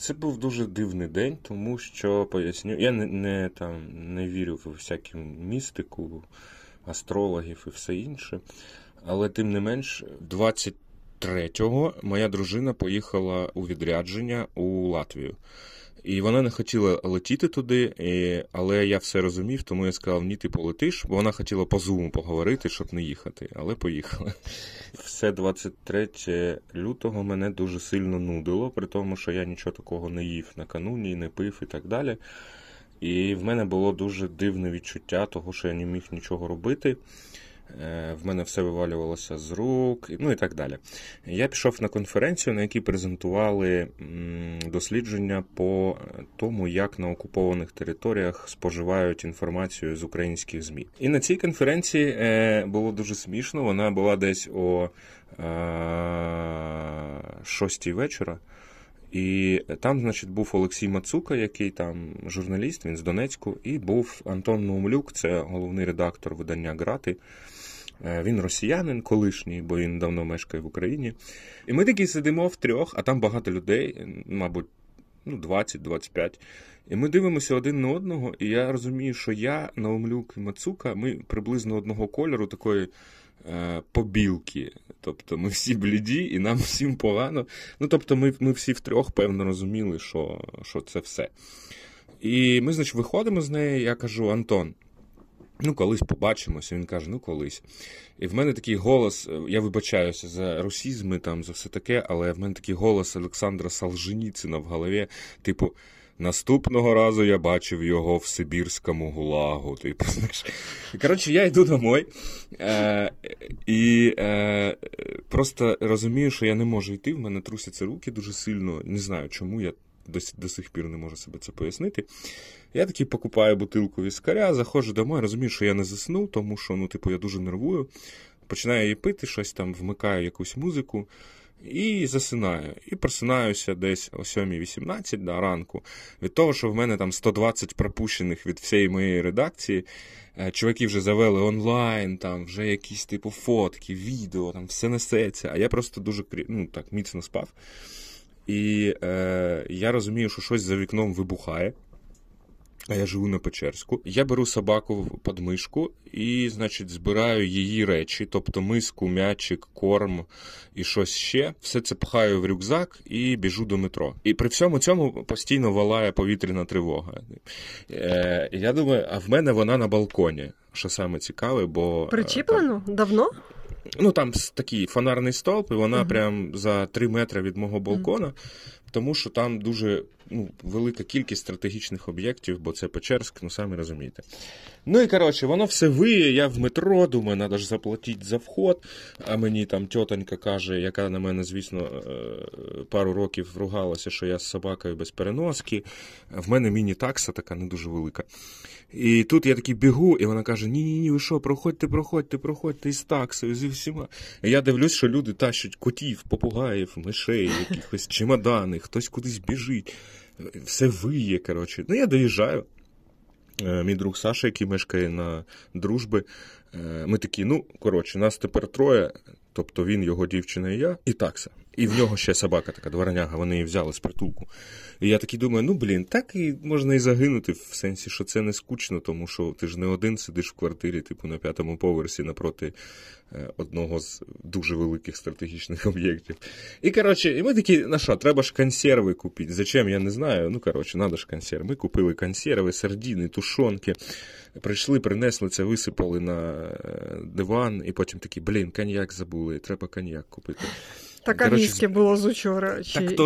Це був дуже дивний день, тому що, поясню, я не вірю в всяку містику, астрологів і все інше, але тим не менш, 23-го моя дружина поїхала у відрядження у Латвію. І вона не хотіла летіти туди, але я все розумів, тому я сказав, ні, ти полетиш, бо вона хотіла по Zoom поговорити, щоб не їхати, але поїхала. Все 23 лютого мене дуже сильно нудило, при тому, що я нічого такого не їв накануні, не пив і так далі. І в мене було дуже дивне відчуття того, що я не міг нічого робити. В мене все вивалювалося з рук, ну і так далі. Я пішов на конференцію, на якій презентували дослідження по тому, як на окупованих територіях споживають інформацію з українських ЗМІ. І на цій конференції було дуже смішно, вона була десь о 6 вечора. І там, значить, був Олексій Мацука, який там журналіст, він з Донецьку, і був Антон Наумлюк, це головний редактор видання «Грати». Він росіянин колишній, бо він давно мешкає в Україні. І ми такі сидимо втрьох, а там багато людей, мабуть, 20-25. І ми дивимося один на одного, і я розумію, що я, Наумлюк і Мацука, ми приблизно одного кольору, такої побілки. Тобто ми всі бліді і нам всім погано. Ну, тобто ми всі втрьох, певно, розуміли, що це все. І ми, значить, виходимо з неї, я кажу, Антон, колись побачимося. Він каже, колись. І в мене такий голос, я вибачаюся за русізми, за все таке, але в мене такий голос Олександра Солженіцина в голові, типу, наступного разу я бачив його в сибірському гулагу. Типу, знаєш. Коротше, я йду домой і просто розумію, що я не можу йти, в мене трусяться руки дуже сильно, не знаю чому, я до сих пір не можу себе це пояснити. Я таки покупаю бутилку віскаря, заходжу домой, розумію, що я не заснув, тому що, я дуже нервую, починаю її пити, щось там вмикаю якусь музику, і засинаю. І просинаюся десь о 7:18 ранку від того, що в мене там 120 пропущених від всієї моєї редакції. Чуваки вже завели онлайн, там вже якісь типу фотки, відео, там все несеться. А я просто дуже міцно спав. І я розумію, що щось за вікном вибухає. А я живу на Печерську. Я беру собаку під мишку і, значить, збираю її речі, тобто миску, м'ячик, корм і щось ще. Все це пхаю в рюкзак і біжу до метро. І при всьому цьому постійно волає повітряна тривога. Я думаю, а в мене вона на балконі, що саме цікаве, бо... Причіплено? Давно? Там такий фонарний стовп, і вона прям за 3 метри від мого балкона, тому що там дуже велика кількість стратегічних об'єктів, бо це Печерськ, самі розумієте. І, коротше, воно все виє, я в метро, думаю, треба ж заплатити за вход, а мені там тьотонька каже, яка на мене, звісно, пару років ругалася, що я з собакою без переноски, в мене міні-такса така не дуже велика. І тут я такий бігу, і вона каже, ні, ви що, проходьте із таксою, зі всіма. І я дивлюсь, що люди тащать котів, попугаїв, мишей, якихось чемодани, хтось кудись біжить. Все виє, коротше. Я доїжджаю. Мій друг Саша, який мешкає на Дружби, ми такі, нас тепер 3, тобто він, його дівчина і я, і такса. І в нього ще собака така, дворняга, вони її взяли з притулку. І я такий думаю, так і можна і загинути, в сенсі, що це не скучно, тому що ти ж не один сидиш в квартирі, на 5-му поверсі напроти одного з дуже великих стратегічних об'єктів. І, коротше, ми такі, треба ж консерви купити. Зачем, я не знаю, треба ж консерви. Ми купили консерви, сардини, тушонки, прийшли, принесли це, висипали на диван, і потім такі, коньяк забули, треба коньяк купити. Так, а віскі було з учора.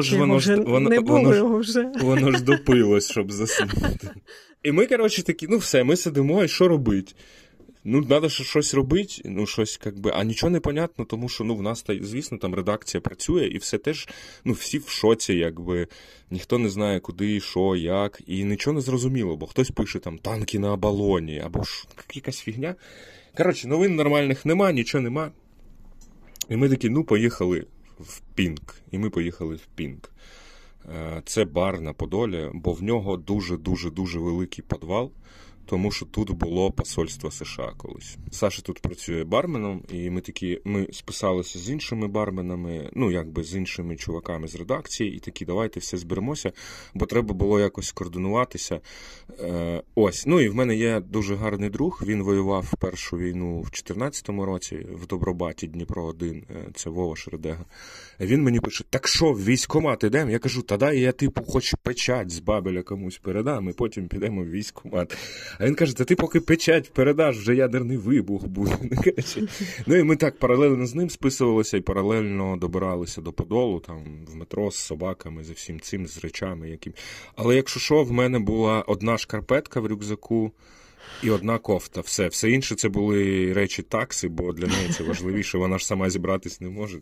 Не було його вже. Воно ж допилось, щоб заснути. І ми, такі, все, ми сидимо, і що робити? Треба щось робити, а нічого не понятно, тому що, в нас, звісно, там редакція працює, і все теж, всі в шоці, ніхто не знає, куди, що, як, і нічого не зрозуміло, бо хтось пише, танки на оболоні, або якась фігня. Новин нормальних нема, нічого нема. І ми такі, поїхали в Пінк. І ми поїхали в Пінк. Це бар на Подолі, бо в нього дуже-дуже-дуже великий підвал. тому що тут було посольство США колись. Саша тут працює барменом, і ми списалися з іншими барменами, з іншими чуваками з редакції, і такі, давайте все зберемося, бо треба було якось координуватися. І в мене є дуже гарний друг, він воював першу війну в 14-му році в Добробаті, Дніпро-1, це Вова Шередега. Він мені пише, так що, в військкомат ідемо? Я кажу, я хоч печать з Бабеля комусь передам, і потім підемо в військкомат. А він каже, ти поки печать передаш, вже ядерний вибух буде. І ми так паралельно з ним списувалися і паралельно добиралися до Подолу, там, в метро з собаками, зі всім цим, з речами. Але якщо що, в мене була одна шкарпетка в рюкзаку і одна кофта. Все інше це були речі такси, бо для неї це важливіше, вона ж сама зібратись не може.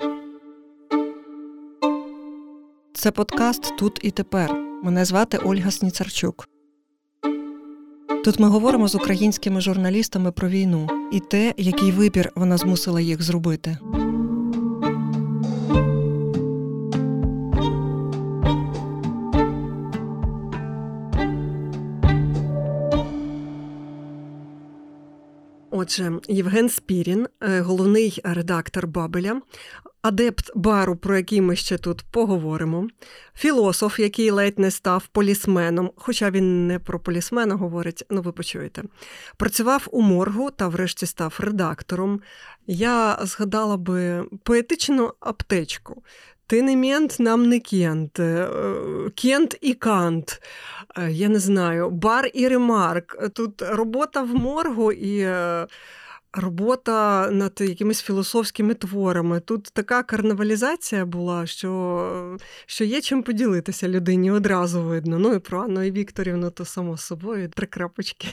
Це подкаст «Тут і тепер». Мене звати Ольга Сніцарчук. Тут ми говоримо з українськими журналістами про війну і те, який вибір вона змусила їх зробити. Отже, Євген Спірін, головний редактор «Бабеля», адепт бару, про який ми ще тут поговоримо, філософ, який ледь не став полісменом, хоча він не про полісмена говорить, ви почуєте. Працював у моргу та врешті став редактором. Я згадала би поетичну аптечку. Ти не мент, нам не кент. Кент і кант. Я не знаю, бар і ремарк. Тут робота в моргу і робота над якимись філософськими творами. Тут така карнавалізація була, що є чим поділитися людині, одразу видно. І про Анну і Вікторівну, то само собою, 3 крапочки.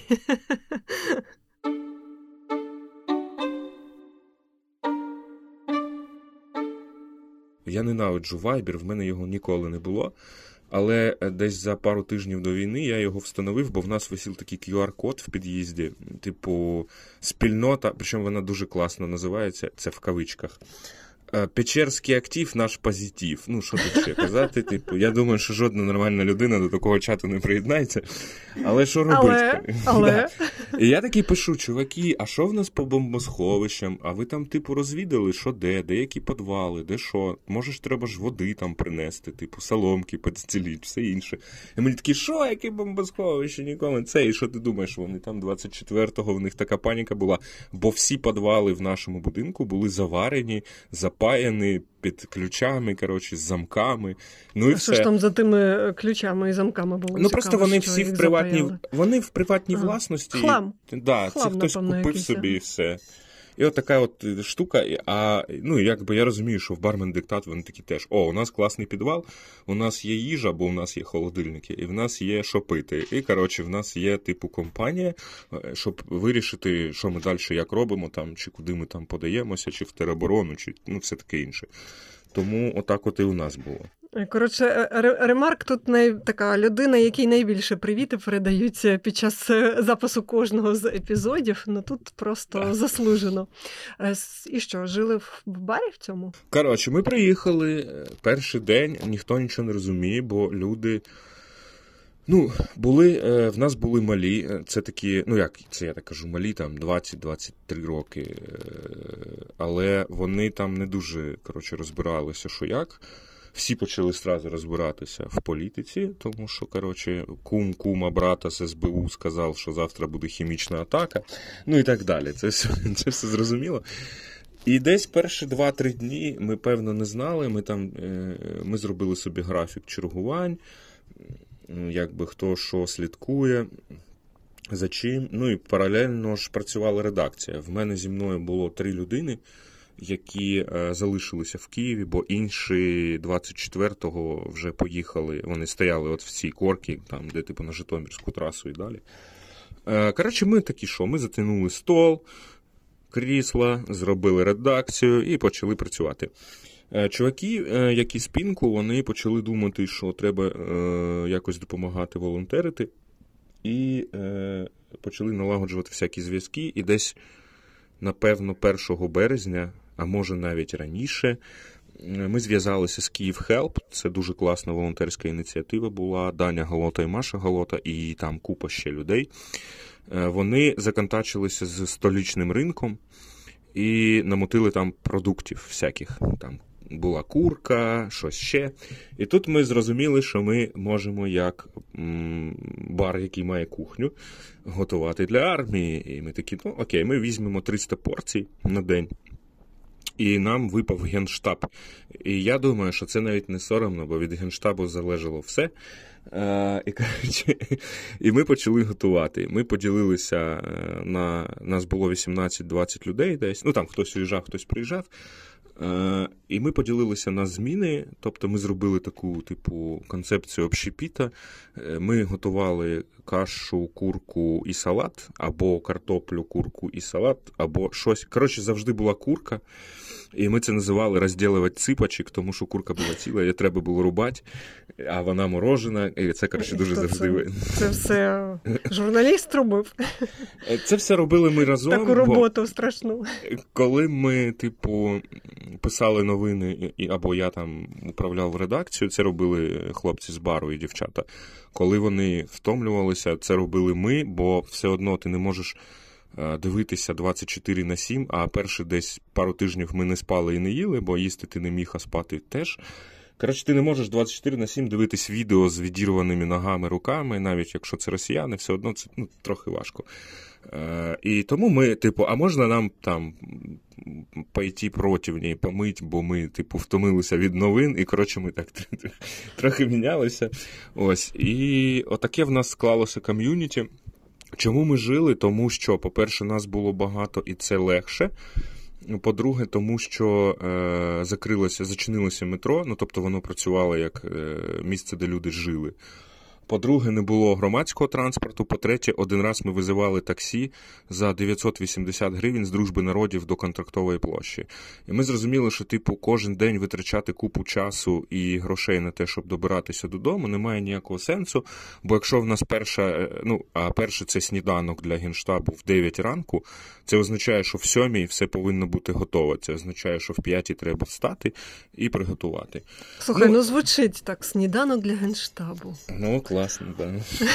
Я ненавиджу Viber, в мене його ніколи не було. Але десь за пару тижнів до війни я його встановив, бо в нас висів такий QR-код в під'їзді, типу спільнота, причому вона дуже класно називається, це в кавичках. Печерський актив, наш позитив. Що тут ще казати? Я думаю, що жодна нормальна людина до такого чату не приєднається. Але що робити? Але. І я такий пишу, чуваки, а що в нас по бомбосховищам? А ви там, розвідали, що де які підвали, де що? Може ж треба ж води там принести, соломки підстеліть, все інше. І мені такі, що, яке бомбосховище, нікому це? І що ти думаєш, вони там 24-го, в них така паніка була, бо всі підвали в нашому будинку були заварені, запаяні під ключами, з замками. І що ж там за тими ключами і замками було? Цікаво, просто вони всі в приватній власності. Хлам. Це хтось купив собі і все. І от така штука, я розумію, що в бармен-диктат вони такі теж, у нас класний підвал, у нас є їжа, бо у нас є холодильники, і в нас є що пити. І, в нас є, компанія, щоб вирішити, що ми далі як робимо, там, чи куди ми там подаємося, чи в тероборону, чи все таке інше. Тому отак і у нас було. Ремарк тут така людина, якій найбільше привіти передаються під час запису кожного з епізодів, тут просто заслужено. І що, жили в барі в цьому? Ми приїхали, перший день, ніхто нічого не розуміє, бо люди... в нас були малі, це такі, я так кажу, малі, там 20-23 роки, але вони там не дуже, розбиралися, що як. Всі почали одразу розбиратися в політиці, тому що, кума брата з СБУ сказав, що завтра буде хімічна атака, і так далі. Це все зрозуміло. І десь перші 2-3 дні ми, певно, не знали, ми зробили собі графік чергувань, хто що слідкує, за чим. І паралельно ж працювала редакція. В мене зі мною було 3 людини, які залишилися в Києві, бо інші 24-го вже поїхали, вони стояли в цій корці, там, де на Житомирську трасу і далі. Ми такі, ми затягнули стол, крісла, зробили редакцію і почали працювати. Чуваки, які з Пінку, вони почали думати, що треба якось допомагати волонтерити, і почали налагоджувати всякі зв'язки, і десь, напевно, 1 березня, а може навіть раніше, ми зв'язалися з Київ Хелп, це дуже класна волонтерська ініціатива була, Даня Галота і Маша Галота, і там купа ще людей. Вони законтачилися з столичним ринком і намотили там продуктів всяких. Там була курка, щось ще. І тут ми зрозуміли, що ми можемо, як бар, який має кухню, готувати для армії. І ми такі, ну окей, ми візьмемо 300 порцій на день. І нам випав Генштаб. І я думаю, що це навіть не соромно, бо від Генштабу залежало все. І ми почали готувати. Ми поділилися нас було 18-20 людей десь. Ну, там хтось уїжджав, хтось приїжджав. І ми поділилися на зміни, тобто ми зробили таку, концепцію общепіта. Ми готували кашу, курку і салат, або картоплю, курку і салат, або щось. Коротше, завжди була курка. І ми це називали розділувати ципочок, тому що курка була ціла, її треба було рубати, а вона морожена. І це, коротше, дуже завжди... Це все журналіст робив? Це все робили ми разом. Таку роботу страшну. Коли ми, писали новини, або я там управляв редакцію, це робили хлопці з бару і дівчата. Коли вони втомлювалися, це робили ми, бо все одно ти не можеш дивитися 24/7, а перші десь пару тижнів ми не спали і не їли, бо їсти ти не міг, а спати теж. Коротше, ти не можеш 24/7 дивитись відео з відірваними ногами, руками, навіть якщо це росіяни, все одно це трохи важко. І тому ми, а можна нам там пойти противні, помить, бо ми, втомилися від новин, і, коротше, ми так трохи мінялися. Ось. І отаке в нас склалося ком'юніті. Чому ми жили? Тому що, по-перше, нас було багато і це легше. По-друге, тому що зачинилося метро, тобто воно працювало як місце, де люди жили. По-друге, не було громадського транспорту. По-третє, один раз ми визивали таксі за 980 гривень з Дружби народів до Контрактової площі. І ми зрозуміли, що, кожен день витрачати купу часу і грошей на те, щоб добиратися додому, немає ніякого сенсу. Бо якщо в нас перше це сніданок для Генштабу в 9 ранку, це означає, що в 7 все повинно бути готово. Це означає, що в 5 треба встати і приготувати. Слухай, звучить так, сніданок для Генштабу. Класно, так.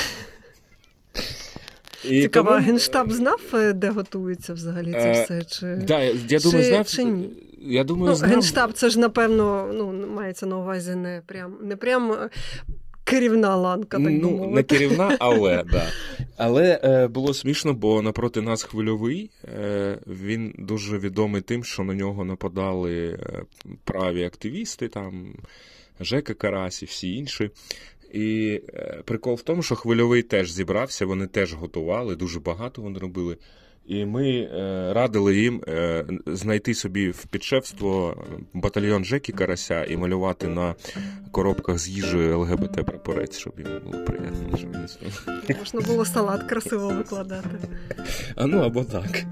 Цікаво, Генштаб знав, де готується взагалі це все? Я думаю, знав. Чи ні? Я думаю, знав. Генштаб, це ж, напевно, мається на увазі не прям керівна ланка, так би мовити. Не керівна, але, да. Але було смішно, бо напроти нас Хвильовий, він дуже відомий тим, що на нього нападали праві активісти, там, Жека Карась і всі інші. І прикол в тому, що Хвильовий теж зібрався, вони теж готували, дуже багато вони робили. І ми радили їм знайти собі в підшефство батальйон Жеки Карася і малювати на коробках з їжею ЛГБТ-прапорець, щоб їм було приємно. Можна було салат красиво викладати. Або так.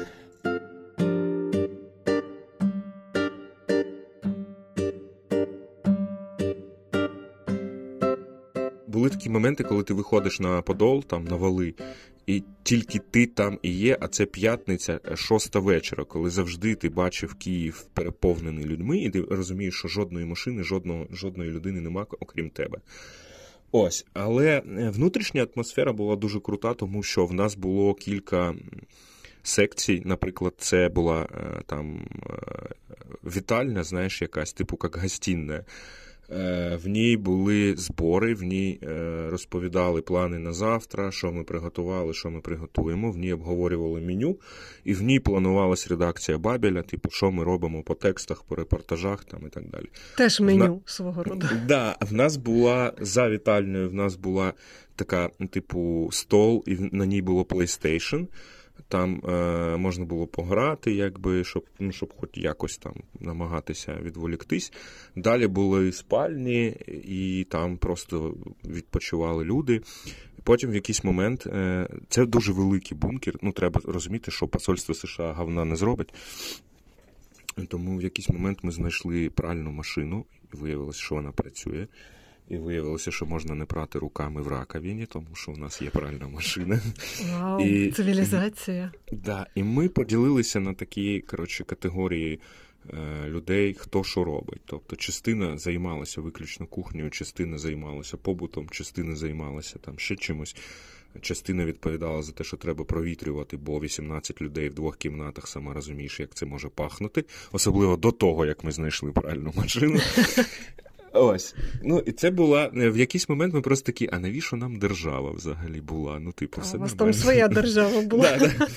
Були такі моменти, коли ти виходиш на Подол, там, на вали, і тільки ти там і є, а це п'ятниця, 6 вечора, коли завжди ти бачив Київ переповнений людьми, і ти розумієш, що жодної машини, жодної людини нема, окрім тебе. Ось, але внутрішня атмосфера була дуже крута, тому що в нас було кілька секцій, наприклад, це була там вітальня, знаєш, якась, як гостинна. В ній були збори, в ній розповідали плани на завтра, що ми приготували, що ми приготуємо, в ній обговорювали меню, і в ній планувалась редакція Бабеля, що ми робимо по текстах, по репортажах там, і так далі. Теж меню свого роду. Да, в нас була, за вітальною, в нас була така, стол, і на ній було PlayStation. Там можна було пограти, щоб хоч якось там намагатися відволіктись. Далі були спальні, і там просто відпочивали люди. Потім в якийсь момент, це дуже великий бункер, треба розуміти, що посольство США говна не зробить. Тому в якийсь момент ми знайшли пральну машину, і виявилося, що вона працює. І виявилося, що можна не прати руками в раковині, тому що у нас є пральна машина. Вау, цивілізація. Да, і ми поділилися на такі, категорії людей, хто що робить. Тобто частина займалася виключно кухнею, частина займалася побутом, частина займалася там ще чимось. Частина відповідала за те, що треба провітрювати, бо 18 людей в 2 кімнатах, сама розумієш, як це може пахнути. Особливо до того, як ми знайшли пральну машину. Ось. Ну, і це була... В якийсь момент ми просто такі, а навіщо нам держава взагалі була? Ну, типу, все нормально. У вас там своя держава була.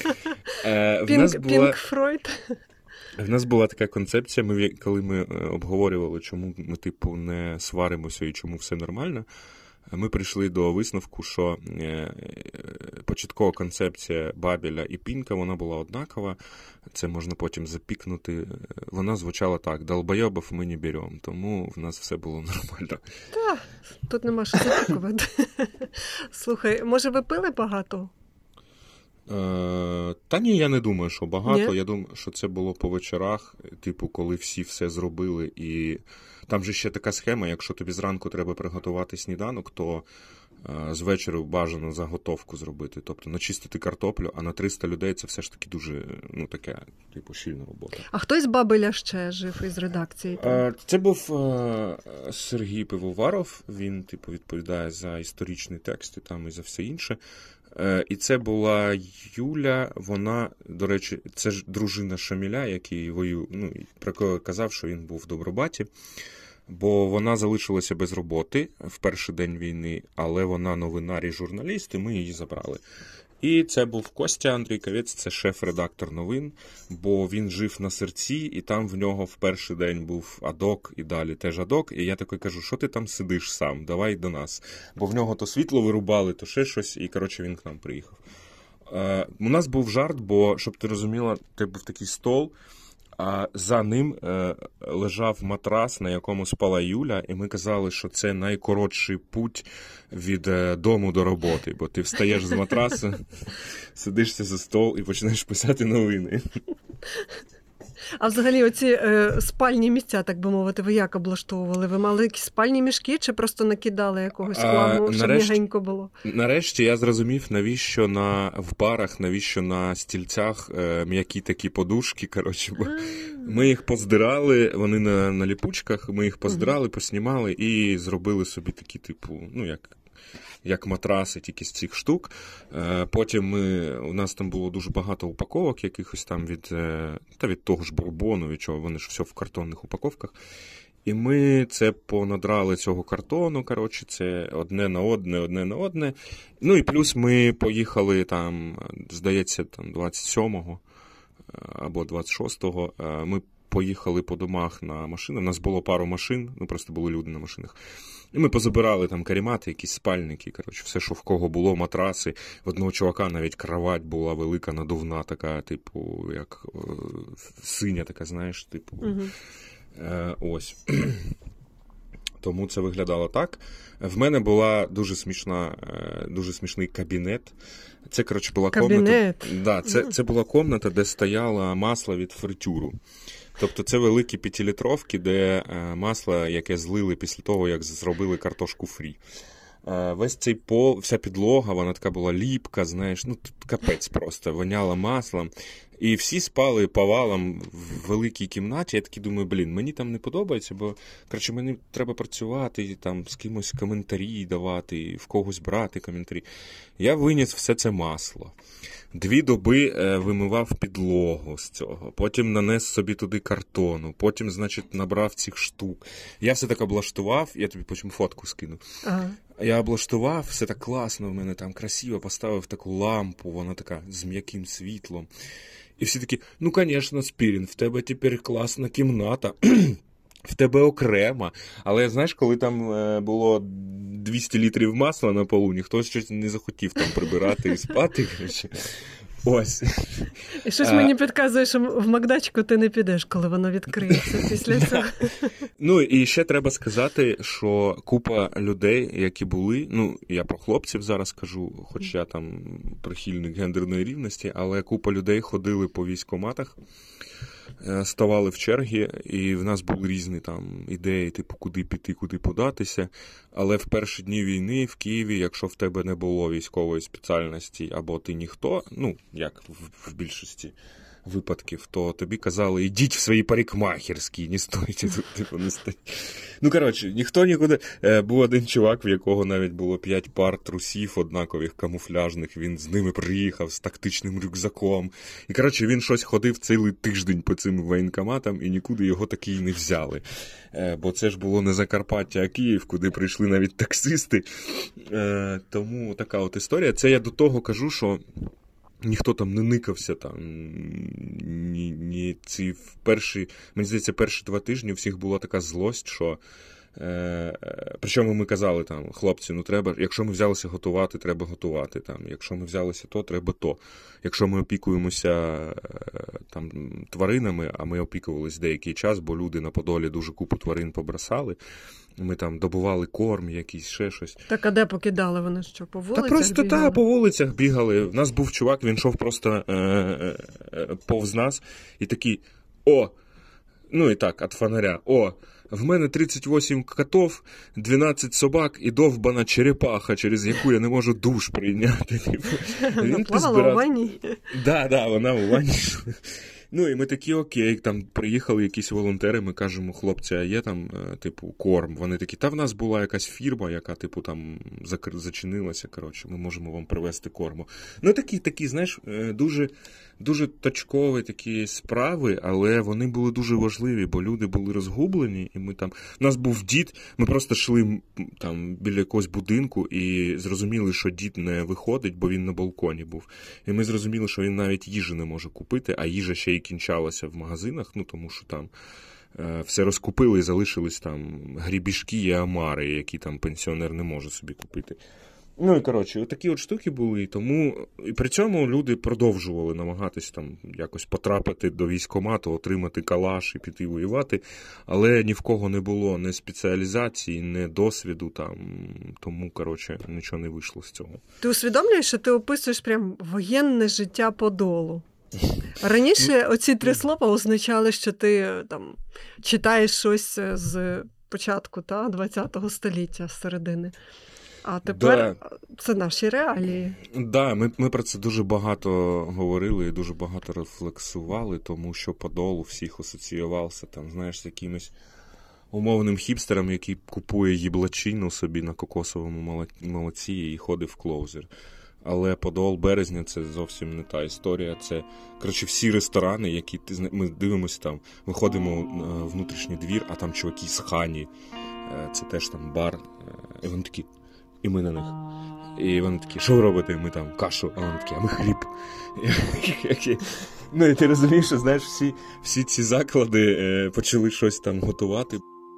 Пінк Фройд. В нас була така концепція, коли ми обговорювали, чому ми, типу, не сваримося і чому все нормально, ми прийшли до висновку, що початкова концепція Бабеля і Пінка, вона була однакова, це можна потім запікнути. Вона звучала так: долбойобів ми не беремо, тому в нас все було нормально. Так, тут нема що запікувати. Слухай, може ви пили багато? Та ні, я не думаю, що багато. Ні? Я думаю, що це було по вечорах, типу, коли всі все зробили. І там же ще така схема, якщо тобі зранку треба приготувати сніданок, то з вечора бажано заготовку зробити. Тобто начистити картоплю, а на 300 людей це все ж таки дуже, ну, таке, типу, щільна робота. А хто із Бабеля ще жив із редакції? Це був Сергій Пивоваров. Він, типу, відповідає за історичні тексти там і за все інше. І це була Юля, вона, до речі, це ж дружина Шаміля, який воює, ну, про кого казав, що він був в Добробаті, бо вона залишилася без роботи в перший день війни, але вона новинар і журналіст, і ми її забрали. І це був Костя Андрійковець, це шеф-редактор новин, бо він жив на Серці, і там в нього в перший день був Адок, і далі теж Адок. І я такий кажу, що ти там сидиш сам, давай до нас. Бо в нього то світло вирубали, то ще щось, і, коротше, він к нам приїхав. У нас був жарт, бо, щоб ти розуміла, це був такий стол, а за ним лежав матрас, на якому спала Юля, і ми казали, що це найкоротший путь від дому до роботи, бо ти встаєш з матрасу, сидишся за стол і починаєш писати новини. А взагалі оці спальні місця, так би мовити, ви як облаштовували? Ви мали якісь спальні мішки чи просто накидали якогось хламу, щоб м'ягенько було? Нарешті я зрозумів, навіщо в барах, навіщо на стільцях м'які такі подушки, коротше, бо ми їх поздирали, вони на ліпучках, ми їх поздирали, поснімали і зробили собі такі, типу, ну, як матраси, тільки з цих штук. Потім у нас там було дуже багато упаковок, якихось там від того ж бурбону, від чого, вони ж все в картонних упаковках. І ми це понадрали цього картону, коротше, це одне на одне. Ну і плюс ми поїхали там, здається, там 27-го або 26-го, ми поїхали по домах на машини. У нас було пару машин, ну просто були люди на машинах. І ми позабирали там каремати, якісь спальники, коротше, все, що в кого було, матраси. В одного чувака навіть кровать була велика, надувна така, типу, як синя така, знаєш, типу. Ось. Тому це виглядало так. В мене була дуже смішний кабінет. Це, коротше, була комната. Да, це була комната, де стояло масло від фритюру. Тобто це великі 5-літровки, де масло, яке злили після того, як зробили картошку фрі. Весь цей пол, вся підлога, вона така була ліпка, знаєш, ну, капець просто, воняла маслом. І всі спали повалом в великій кімнаті. Я такий думаю, мені там не подобається, бо, коротше, мені треба працювати, там, з кимось коментарі давати, в когось брати коментарі. Я виніс все це масло. 2 доби вимивав підлогу з цього, потім нанес собі туди картону, потім, значить, набрав цих штук. Я все так облаштував, я тобі потім фотку скину. Ага. Я облаштував, все так класно, в мене там красиво, поставив таку лампу, вона така з м'яким світлом. І всі такі, ну, звісно, Спірін, в тебе тепер класна кімната, в тебе окрема. Але, знаєш, коли там було 200 літрів масла на полу, ніхто щось не захотів там прибирати і спати, коротше. Ось. І щось мені підказує, що в Макдачку ти не підеш, коли воно відкриється після цього. Ну, і ще треба сказати, що купа людей, які були, ну, я про хлопців зараз кажу, хоч я там прихильник гендерної рівності, але купа людей ходили по військкоматах, ставали в черги, і в нас були різні там ідеї, типу, куди піти, куди податися. Але в перші дні війни в Києві, якщо в тебе не було військової спеціальності, або ти ніхто, ну, як в більшості випадків, то тобі казали, ідіть в свої парикмахерські, не стойте тут, типу, не стойте. Ну, коротше, ніхто нікуди. Був один чувак, в якого навіть було 5 пар трусів однакових, камуфляжних, він з ними приїхав з тактичним рюкзаком. І, коротше, він щось ходив цілий тиждень по цим воєнкоматам, і нікуди його таки і не взяли. Бо це ж було не Закарпаття, а Київ, куди прийшли навіть таксисти. Тому така от історія. Це я до того кажу, що ніхто там не никався, там, мені здається, перші 2 тижні у всіх була така злость, що причому ми казали, там, хлопці, ну треба, якщо ми взялися готувати, треба готувати, там, якщо ми взялися то, треба то. Якщо ми опікуємося там, тваринами, а ми опікувалися деякий час, бо люди на Подолі дуже купу тварин побросали, ми там добували корм, якийсь, ще щось. Так, а де покидали вони що, по вулицях? Та просто по вулицях бігали. У нас був чувак, він йшов просто повз нас і такий, ну і так, від фонаря, в мене 38 котів, 12 собак і довбана черепаха, через яку я не можу душ прийняти. Вона плавала у ванні? Так, вона у ванні. Ну, і ми такі, окей, там приїхали якісь волонтери, ми кажемо, хлопці, а є там, типу, корм? Вони такі, та в нас була якась фірма, яка, типу, там зачинилася, коротше, ми можемо вам привезти корму. Ну, такі, знаєш, дуже, дуже точкові такі справи, але вони були дуже важливі, бо люди були розгублені, і ми там, у нас був дід, ми просто йшли там біля якогось будинку і зрозуміли, що дід не виходить, бо він на балконі був. І ми зрозуміли, що він навіть їжі не може купити, а їжа ще й кінчалася в магазинах, ну, тому що там все розкупили і залишились там грібішки і омари, які там пенсіонер не може собі купити. Ну і, коротше, отакі от штуки були, і при цьому люди продовжували намагатись там якось потрапити до військкомату, отримати калаш і піти воювати, але ні в кого не було ні спеціалізації, ні досвіду там, тому, коротше, нічого не вийшло з цього. Ти усвідомлюєш, що ти описуєш прям воєнне життя Подолу? Раніше оці 3 слова означали, що ти там читаєш щось з початку ХХ століття, з середини. А тепер це наші реалії. Так, ми про це дуже багато говорили і дуже багато рефлексували, тому що Подол у всіх асоціювався, там, знаєш, з якимось умовним хіпстером, який купує їблачину собі на кокосовому молоці і ходить в клоузер. Але Подол Березня – це зовсім не та історія. Це, коротше, всі ресторани, які ми дивимося там, виходимо в внутрішній двір, а там чуваки з Хані, це теж там бар, і вони такі, і ми на них. І вони такі, що ви робите? Ми там кашу, а вони такі, а ми хліб. Ну і ти розумієш, що, знаєш, всі ці заклади почали щось там готувати.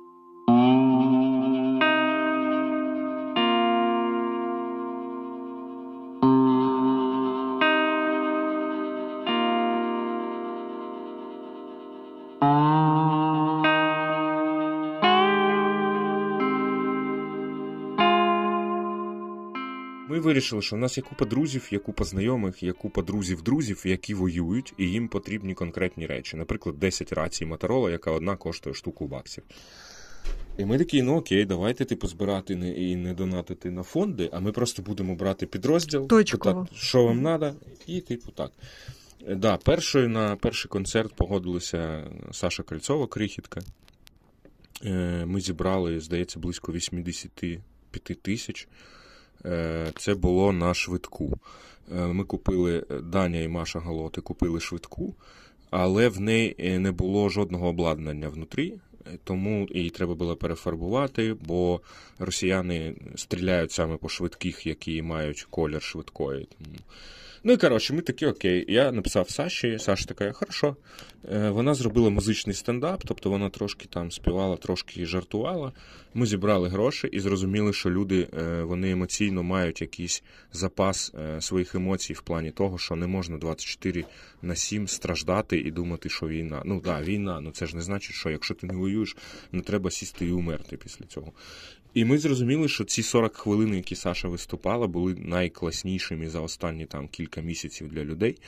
Ми вирішили, що в нас є купа друзів, є купа знайомих, є купа друзів, які воюють, і їм потрібні конкретні речі. Наприклад, 10 рацій Моторола, яка одна коштує штуку баксів. І ми такі, ну окей, давайте типу збирати і не донатити на фонди, а ми просто будемо брати підрозділ, питати, що вам треба, і типу так. Да, на перший концерт погодилася Саша Кольцова, крихітка. Ми зібрали, здається, близько 85 тисяч. Це було на швидку. Ми купили, Даня і Маша Галоти купили швидку, але в неї не було жодного обладнання внутрі, тому її треба було перефарбувати, бо росіяни стріляють саме по швидких, які мають колір швидкої. Ну і, коротше, ми такі, окей, я написав Саші, Саша така, хорошо. Вона зробила музичний стендап, тобто вона трошки там співала, трошки жартувала. Ми зібрали гроші і зрозуміли, що люди, вони емоційно мають якийсь запас своїх емоцій в плані того, що не можна 24/7 страждати і думати, що війна. Ну так, війна, ну це ж не значить, що якщо ти не воюєш, не треба сісти і умерти після цього. І ми зрозуміли, що ці 40 хвилин, які Саша виступала, були найкласнішими за останні там кілька місяців для людей,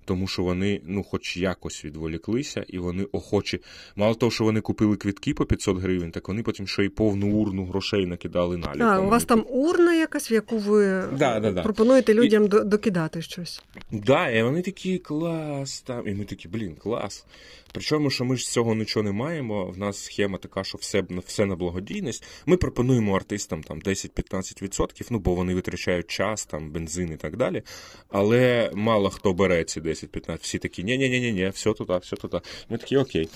тому що вони, хоч якось відволіклися, і вони охочі. Мало того, що вони купили квитки по 500 гривень, так вони потім ще й повну урну грошей накидали наліком. У вас там урна якась, в яку ви пропонуєте людям докидати щось? Да, і вони такі, клас, там, і ми такі, клас. Причому, що ми ж з цього нічого не маємо, в нас схема така, що все на благодійність. Ми пропонуємо артистам там 10-15%, бо вони витрачають час, там, бензин і так далі, але мало хто бере ці 10-15%, всі такі, ні, все туди. Ми такі, окей.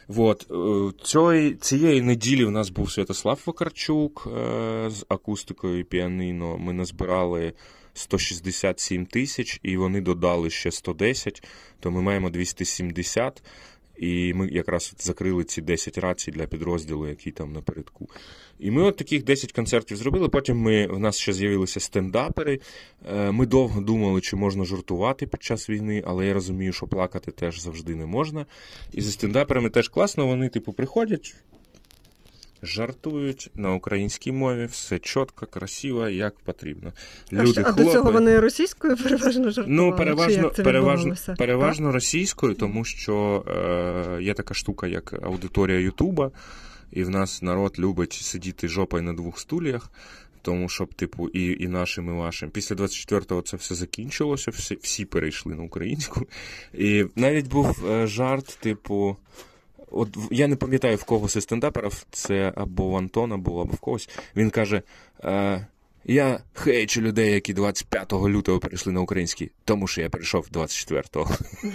Цієї неділі в нас був Святослав Вакарчук з акустикою і піаніно, ми назбирали 167 тисяч, і вони додали ще 110, то ми маємо 270, і ми якраз закрили ці 10 рацій для підрозділу, який там напередку. І ми таких 10 концертів зробили, потім в нас ще з'явилися стендапери. Ми довго думали, чи можна жартувати під час війни, але я розумію, що плакати теж завжди не можна. І зі стендаперами теж класно, вони приходять, жартують на українській мові, все чітко, красиво, як потрібно. Люди до цього вони російською переважно жартували? Переважно російською, тому що є така штука, як аудиторія Ютуба, і в нас народ любить сидіти жопою на двох стульях, тому щоб, і нашим, і вашим. Після 24-го це все закінчилося, всі перейшли на українську. І навіть був жарт, от я не пам'ятаю, в кого зі стендаперів, це або в Антона було, або в когось. Він каже, я хейчу людей, які 25 лютого перейшли на український, тому що я перейшов 24-го.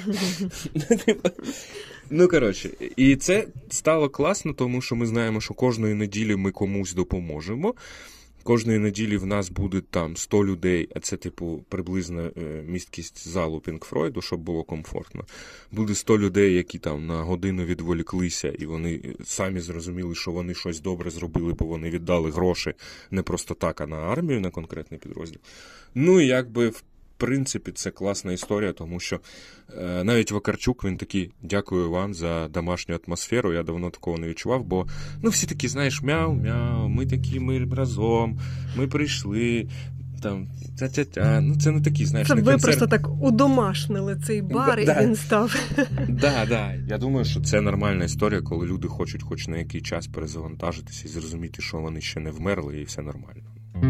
Коротше, і це стало класно, тому що ми знаємо, що кожної неділі ми комусь допоможемо. Кожної неділі в нас буде там 100 людей, а це, приблизна місткість залу Пінк-Флойду, щоб було комфортно. Буде 100 людей, які там на годину відволіклися, і вони самі зрозуміли, що вони щось добре зробили, бо вони віддали гроші не просто так, а на армію, на конкретний підрозділ. В принципі, це класна історія, тому що навіть Вакарчук, він такий, дякую вам за домашню атмосферу, я давно такого не відчував, бо, всі такі, знаєш, мяу-мяу, ми разом, ми прийшли, там, тя-тя-тя, це не такі, знаєш, це не ви концерт. просто так удомашнили цей бар, і він став. Да. Я думаю, що це нормальна історія, коли люди хочуть хоч на який час перезавантажитися і зрозуміти, що вони ще не вмерли, і все нормально.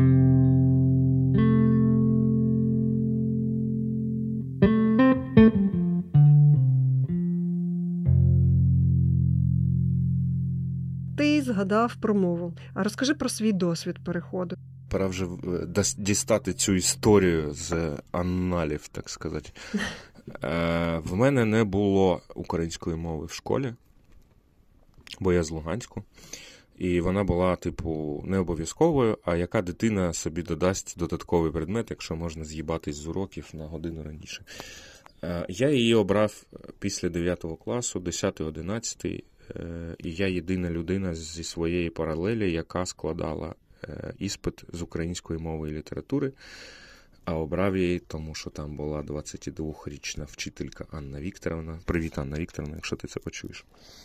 Ти згадав про мову. А розкажи про свій досвід переходу. Пора вже дістати цю історію з анналів, так сказати. В мене не було української мови в школі, бо я з Луганську. І вона була, не обов'язковою, а яка дитина собі додасть додатковий предмет, якщо можна з'їбатись з уроків на годину раніше. Я її обрав після 9 класу, 10-11, і я єдина людина зі своєї паралелі, яка складала іспит з української мови і літератури, а обрав її, тому що там була 22-річна вчителька Анна Вікторовна. Привіт, Анна Вікторовна, якщо ти це почуєш.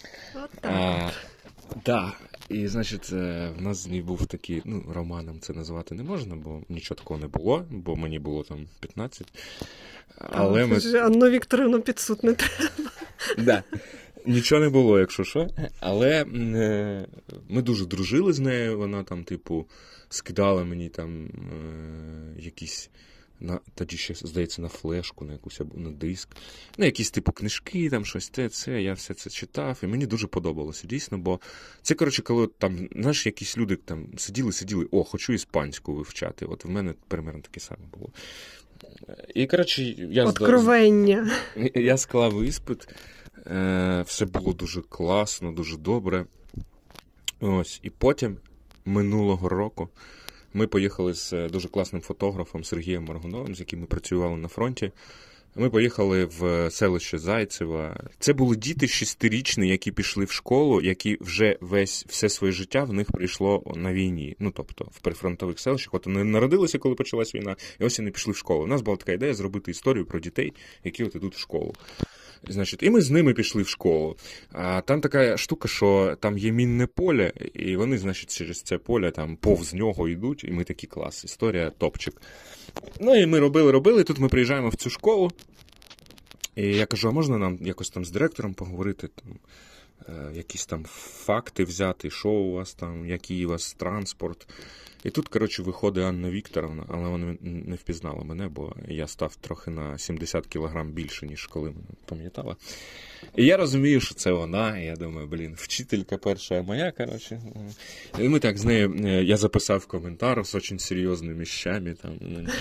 Так, і, значить, в нас з нею був такий, романом це назвати не можна, бо нічого такого не було, бо мені було там 15. Але Анну Вікторовну під суд не треба. Да. Нічого не було, якщо що. Але ми дуже дружили з нею, вона там, скидала мені там якісь, тоді ще, здається, на флешку, на якусь або на диск, якісь книжки, там щось, я все це читав, і мені дуже подобалося, дійсно, бо це, коли там, знаєш, якісь люди там сиділи, хочу іспанську вивчати, от в мене примерно таке саме було. І, откровення. Я склав іспит, все було дуже класно, дуже добре. Ось, і потім, минулого року, ми поїхали з дуже класним фотографом Сергієм Маргуновим, з яким ми працювали на фронті. Ми поїхали в селище Зайцева. Це були діти 6-річні, які пішли в школу, які вже все своє життя в них прийшло на війні. Тобто в прифронтових селищах. От вони народилися, коли почалась війна, і ось вони пішли в школу. У нас була така ідея зробити історію про дітей, які от ідуть в школу. Значить, і ми з ними пішли в школу. А там така штука, що там є мінне поле, і вони, значить, через це поле там повз нього йдуть, і ми такі клас. Історія топчик. І ми робили, і тут ми приїжджаємо в цю школу, І я кажу, а можна нам якось там з директором поговорити, там, якісь там факти взяти, що у вас там, який у вас транспорт. І тут, коротше, виходить Анна Вікторовна, але вона не впізнала мене, бо я став трохи на 70 кілограм більше, ніж коли мене пам'ятала. І я розумію, що це вона, і я думаю, вчителька перша моя, коротше. І ми так з нею, я записав коментар з дуже серйозними вещами. Там,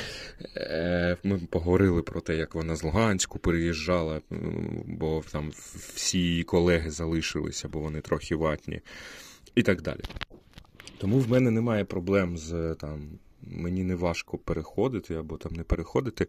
ми поговорили про те, як вона з Луганську переїжджала, бо там всі її колеги залишилися, бо вони трохи ватні, і так далі. Тому в мене немає проблем з, там, мені не важко переходити або там не переходити.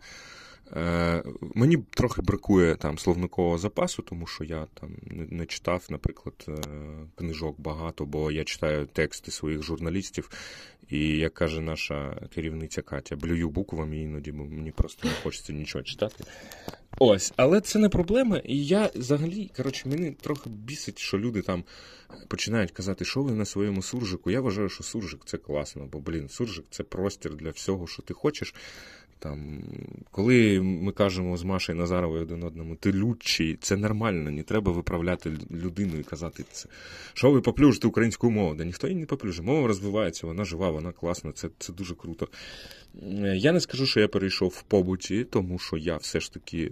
Мені трохи бракує там словникового запасу, тому що я там не читав, наприклад, книжок багато, бо я читаю тексти своїх журналістів, і, як каже наша керівниця Катя, блюю буквами іноді, бо мені просто не хочеться нічого читати. Ось, але це не проблема, і я взагалі, коротше, мене трохи бісить, що люди там починають казати, що ви на своєму суржику. Я вважаю, що суржик – це класно, бо, суржик – це простір для всього, що ти хочеш. Там, коли ми кажемо з Машею Назаровою один одному, ти лючий, це нормально, не треба виправляти людину і казати це. Що ви поплюжите українську мову? Да ніхто її не поплюже. Мова розвивається, вона жива, вона класна, це дуже круто. Я не скажу, що я перейшов в побуті, тому що я все ж таки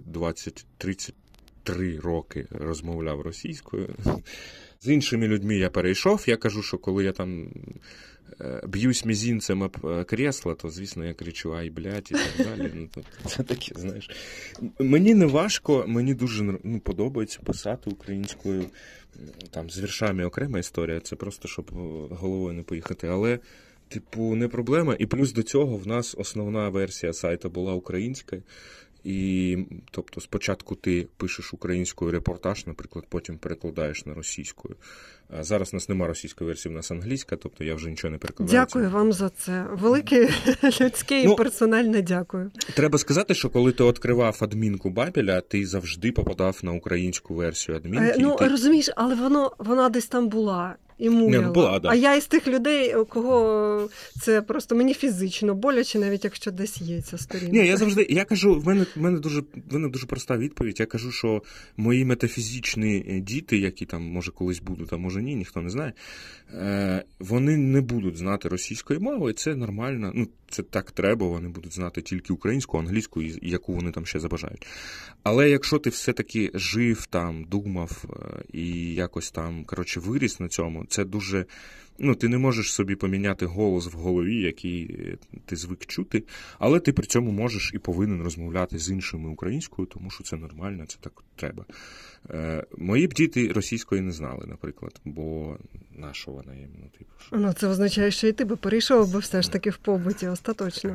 20-33 роки розмовляв російською. З іншими людьми я перейшов, я кажу, що коли я там б'юсь мізінцем об кресло, то, звісно, я кричу «ай, блядь» і так далі. Це таке, знаєш. Мені не важко, мені дуже подобається писати українською. Там з віршами окрема історія, це просто, щоб головою не поїхати. Але, не проблема. І плюс до цього в нас основна версія сайту була українська. І, тобто, спочатку ти пишеш українською репортаж, наприклад, потім перекладаєш на російською. А зараз у нас немає російської версії, в нас англійська, тобто я вже нічого не перекладаю. Дякую вам за це. Велике людське і персональне дякую. Треба сказати, що коли ти відкривав адмінку Бабеля, ти завжди попадав на українську версію адмінки. Розумієш, але вона десь там була. І муляла. Да. А я із тих людей, у кого це просто мені фізично боляче, навіть якщо десь є ця сторінка. Я кажу, в мене дуже проста відповідь. Я кажу, що мої метафізичні діти, які там, може, колись будуть, а може ні, ніхто не знає, вони не будуть знати російської мови, і це нормально. Це так треба, вони будуть знати тільки українську, англійську, і яку вони там ще забажають. Але якщо ти все-таки жив там, думав і якось там, виріс на цьому, це дуже... ти не можеш собі поміняти голос в голові, який ти звик чути, але ти при цьому можеш і повинен розмовляти з іншими українською, тому що це нормально, це так треба. Мої б діти російської не знали, наприклад, бо на що вона їм? Це означає, що і ти би перейшов би все ж таки в побуті, остаточно.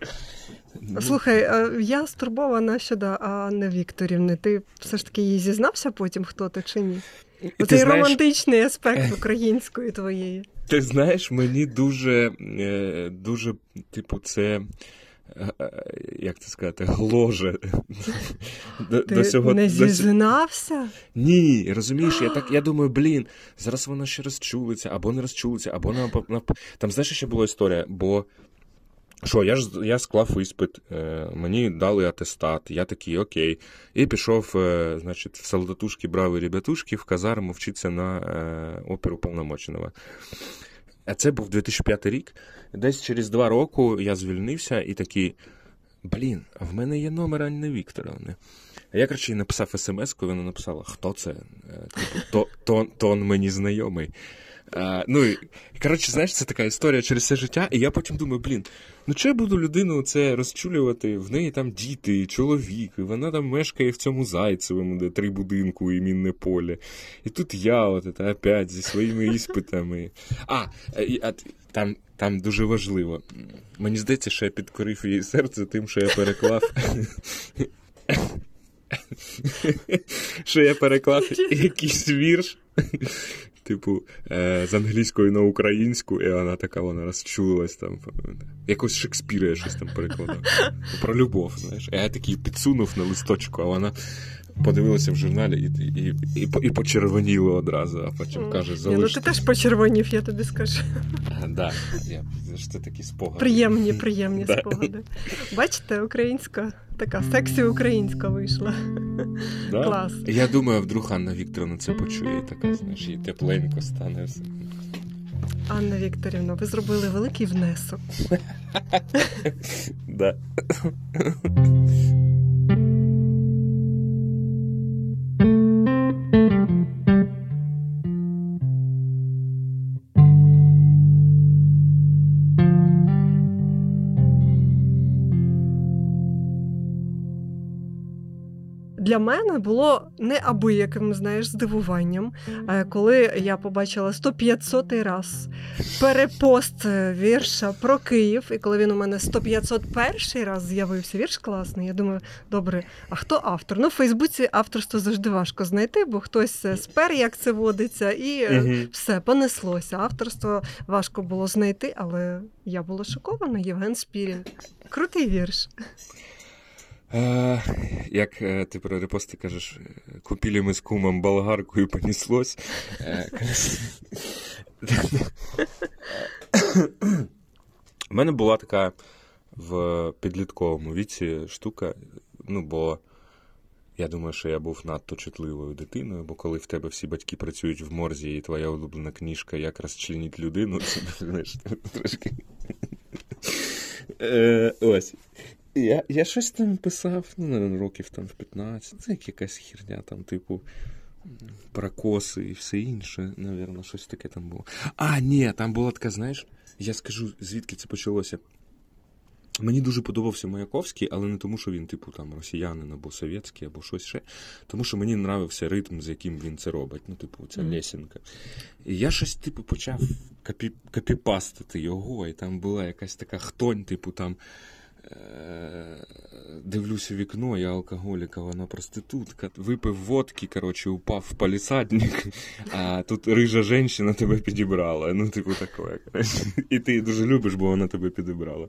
Слухай, я стурбована щодо Анни Вікторівни. Ти все ж таки їй зізнався потім, хто ти чи ні? Оцей романтичний аспект української твоєї. Ти знаєш, мені дуже, це, як це сказати, гложе. Ти не зізнався? Ні, розумієш, я думаю, зараз вона ще розчулиться, або не розчулиться, або там, знаєш, ще була історія, бо що, я склав іспит, мені дали атестат, я такий, окей. І пішов, в солдатушки, браві ребятушки, в казарму вчитися на оперу Полномоченного. А це був 2005 рік. Десь через 2 роки я звільнився і такий, а в мене є номер Анни Вікторовни. А я, їй написав смс-ку, вона написала, хто це? Тон мені знайомий. Знаєш, це така історія через все життя, і я потім думаю, чи я буду людину це розчулювати, в неї там діти, чоловік, і вона там мешкає в цьому Зайцевому, де 3 будинку і мінне поле. І тут я опять зі своїми іспитами. Там дуже важливо. Мені здається, що я підкорив її серце тим, що я переклав якийсь вірш. З англійської на українську, і вона розчулилась там. Якось Шекспіра я щось там перекладав. Про любов, знаєш. Я такий підсунув на листочку, а вона подивилася в журналі і почервоніла одразу, а потім каже, залиш. Ти теж почервонів, я тобі скажу. Так, це такі спогади. Приємні спогади. Бачите, українська, така сексі українська вийшла. Да? Клас. Я думаю, вдруг Анна Вікторовна це почує, і така, знаєш, їй тепленько стане. Анна Вікторівна, ви зробили великий внесок. Да. Для мене було неабияким, знаєш, здивуванням, коли я побачила 100-500 раз перепост вірша про Київ, і коли він у мене 100-501 раз з'явився, вірш класний, я думаю, добре, а хто автор? Ну, в Фейсбуці авторство завжди важко знайти, бо хтось спер, як це водиться, і все, понеслося. Авторство важко було знайти, але я була шокована. Євген Спірін. Крутий вірш. Як ти про репости кажеш, купили ми з кумом болгарку і понеслось. У мене була така в підлітковому віці штука, ну, бо я думаю, що я був надто чутливою дитиною, бо коли в тебе всі батьки працюють в морзі і твоя улюблена книжка «Як розчленіть людину», це, знаєш, трошки... Ось. Я щось там писав, ну, років там в 15, це якась херня там, типу, про коси і все інше, навірно, щось таке там було. А, ні, там була така, знаєш, я скажу, звідки це почалося. Мені дуже подобався Маяковський, але не тому, що він, типу, там, росіянин або совєтський, або щось ще, тому що мені нравився ритм, з яким він це робить, ну, типу, ця лесенка. І я щось, типу, почав копіпастити його, і там була якась така хтонь, типу, там, дивлюсь у вікно, я алкоголік, а вона проститутка. Випив водки, коротше, упав в палісадник, а тут рижа жінка тебе підібрала. Ну, типу, таке. І ти дуже любиш, бо вона тебе підібрала.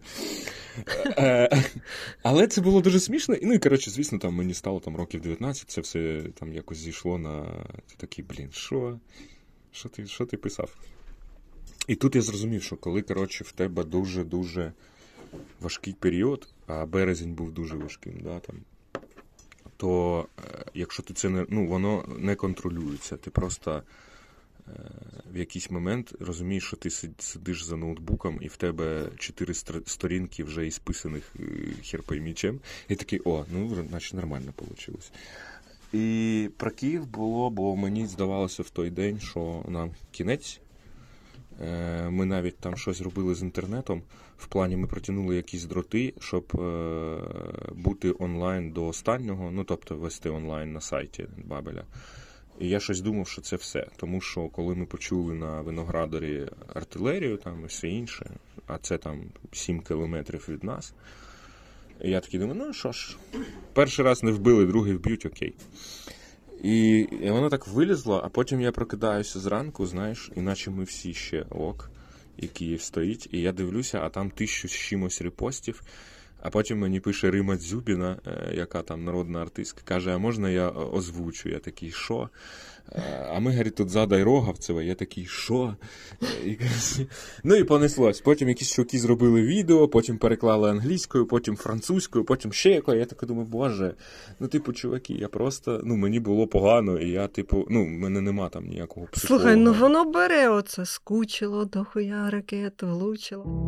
Але це було дуже смішно. Ну, і, коротше, звісно, там мені стало там років 19, це все там якось зійшло на такий, блін, що ти писав? І тут я зрозумів, що коли, коротше, в тебе дуже-дуже важкий період, а березень був дуже важким, да, там, то якщо ти це не, ну, воно не контролюється, ти просто в якийсь момент розумієш, що ти сидиш за ноутбуком і в тебе 4 сторінки вже ісписаних хер поймі чим, і такий, ну, значить нормально вийшло. І про Київ було, бо мені здавалося в той день, що нам кінець. Ми навіть там щось робили з інтернетом. В плані ми протягнули якісь дроти, щоб бути онлайн до останнього, ну, тобто вести онлайн на сайті Бабеля. І я щось думав, що це все. Тому що коли ми почули на Виноградарі артилерію там і все інше, а це там 7 кілометрів від нас, і я такий думаю, ну що ж, перший раз не вбили, другий вб'ють, окей. І воно так вилізло, а потім я прокидаюся зранку, знаєш, іначе ми всі ще ок, і Київ стоїть, і я дивлюся, а там 1000 з чимось репостів, а потім мені пише Рима Дзюбіна, яка там народна артистка, каже, а можна я озвучу? Я такий, що? А ми, говорить, тут задай Роговцева, я такий, що? Ну і понеслось. Потім якісь чуваки зробили відео, потім переклали англійською, потім французькою, потім ще якою. Я так думаю, боже, ну, типу, чуваки, я просто, ну, мені було погано, і я, типу, ну, в мене нема там ніякого психолога. Слухай, ну воно бере оце, скучило, дохуя ракет, влучило.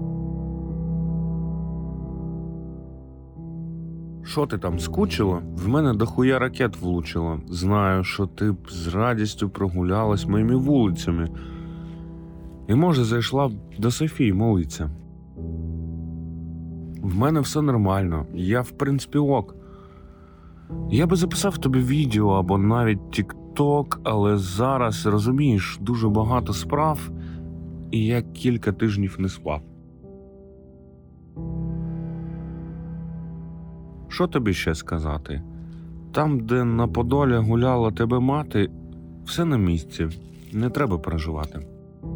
Що ти там, скучило? В мене дохуя ракет влучило. Знаю, що ти б з радістю прогулялась моїми вулицями. І, може, зайшла б до Софії молиться. В мене все нормально. Я, в принципі, ок. Я би записав тобі відео або навіть тік-ток, але зараз, розумієш, дуже багато справ, і я кілька тижнів не спав. Що тобі ще сказати? Там, де на Подолі гуляла тебе мати, все на місці. Не треба переживати.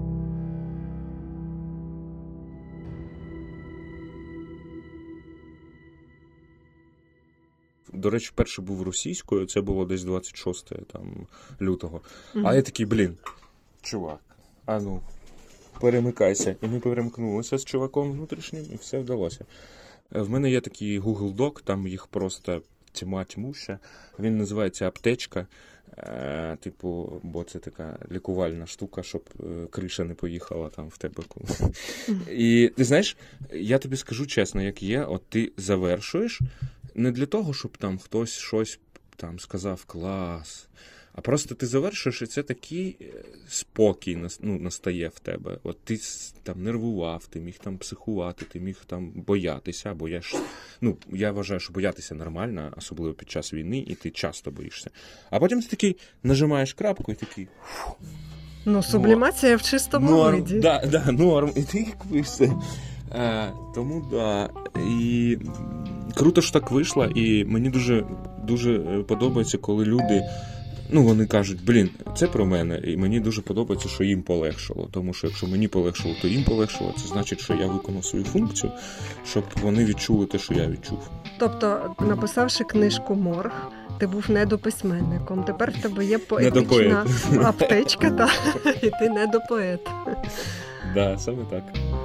До речі, перший був російською, це було десь 26 там, лютого. А я такий, блін, чувак, а ну, перемикайся. І ми перемкнулися з чуваком внутрішнім, і все вдалося. В мене є такий Google Doc, там їх просто тьмуща. Він називається аптечка. Типу, бо це така лікувальна штука, щоб криша не поїхала там в тебе. І ти знаєш, я тобі скажу чесно, як є, от ти завершуєш не для того, щоб там хтось щось там сказав клас, а просто ти завершуєш, і це такий спокій настає в тебе. От ти там нервував, ти міг там психувати, ти міг там боятися, бо я вважаю, що боятися нормально, особливо під час війни, і ти часто боїшся. А потім ти такий нажимаєш крапку і такий... Сублімація в чистому виді. Да, норм. І ти все. Тому да. І круто, що так вийшло, і мені дуже, дуже подобається, коли люди вони кажуть, це про мене, і мені дуже подобається, що їм полегшило. Тому що якщо мені полегшило, то їм полегшило. Це значить, що я виконав свою функцію, щоб вони відчули те, що я відчув. Тобто, написавши книжку «Морг», ти був недописьменником. Тепер в тебе є поетична аптечка, і ти недопоет. Да, саме так.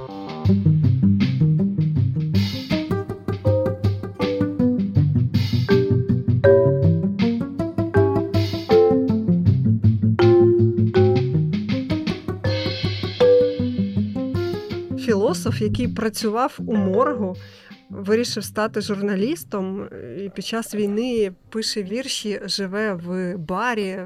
Філософ, який працював у моргу, вирішив стати журналістом і під час війни пише вірші, живе в барі.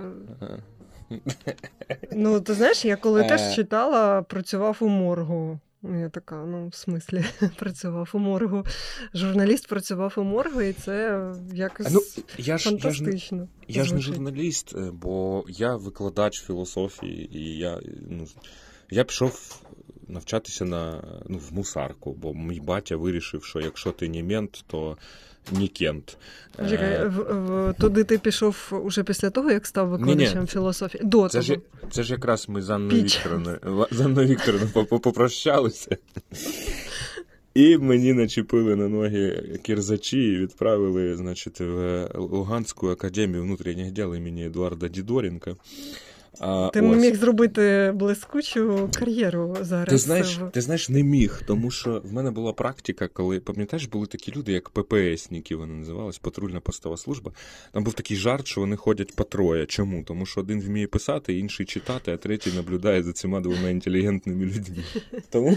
Ти знаєш, я коли теж читала, працював у моргу. Я така, в смислі, працював у моргу. Журналіст працював у моргу, і це якось фантастично. Я ж не журналіст, бо я викладач філософії, і я пішов навчатися в мусарку, бо мій батя вирішив, що якщо ти не мент, то не кент. Чекай, туди ти пішов уже після того, як став викладачем філософії? Це ж якраз ми з Анною Вікторовною попрощалися. І мені начепили на ноги кірзачі і відправили, в Луганську академію внутрішніх діл імені Едуарда Дідоренка. Ти міг зробити блискучу кар'єру зараз. Ти знаєш, не міг, тому що в мене була практика, коли, пам'ятаєш, були такі люди, як ППСники, вони називались, патрульна постова служба. Там був такий жарт, що вони ходять по троє. Чому? Тому що один вміє писати, інший читати, а третій наблюдає за цими двома інтелігентними людьми. Тому,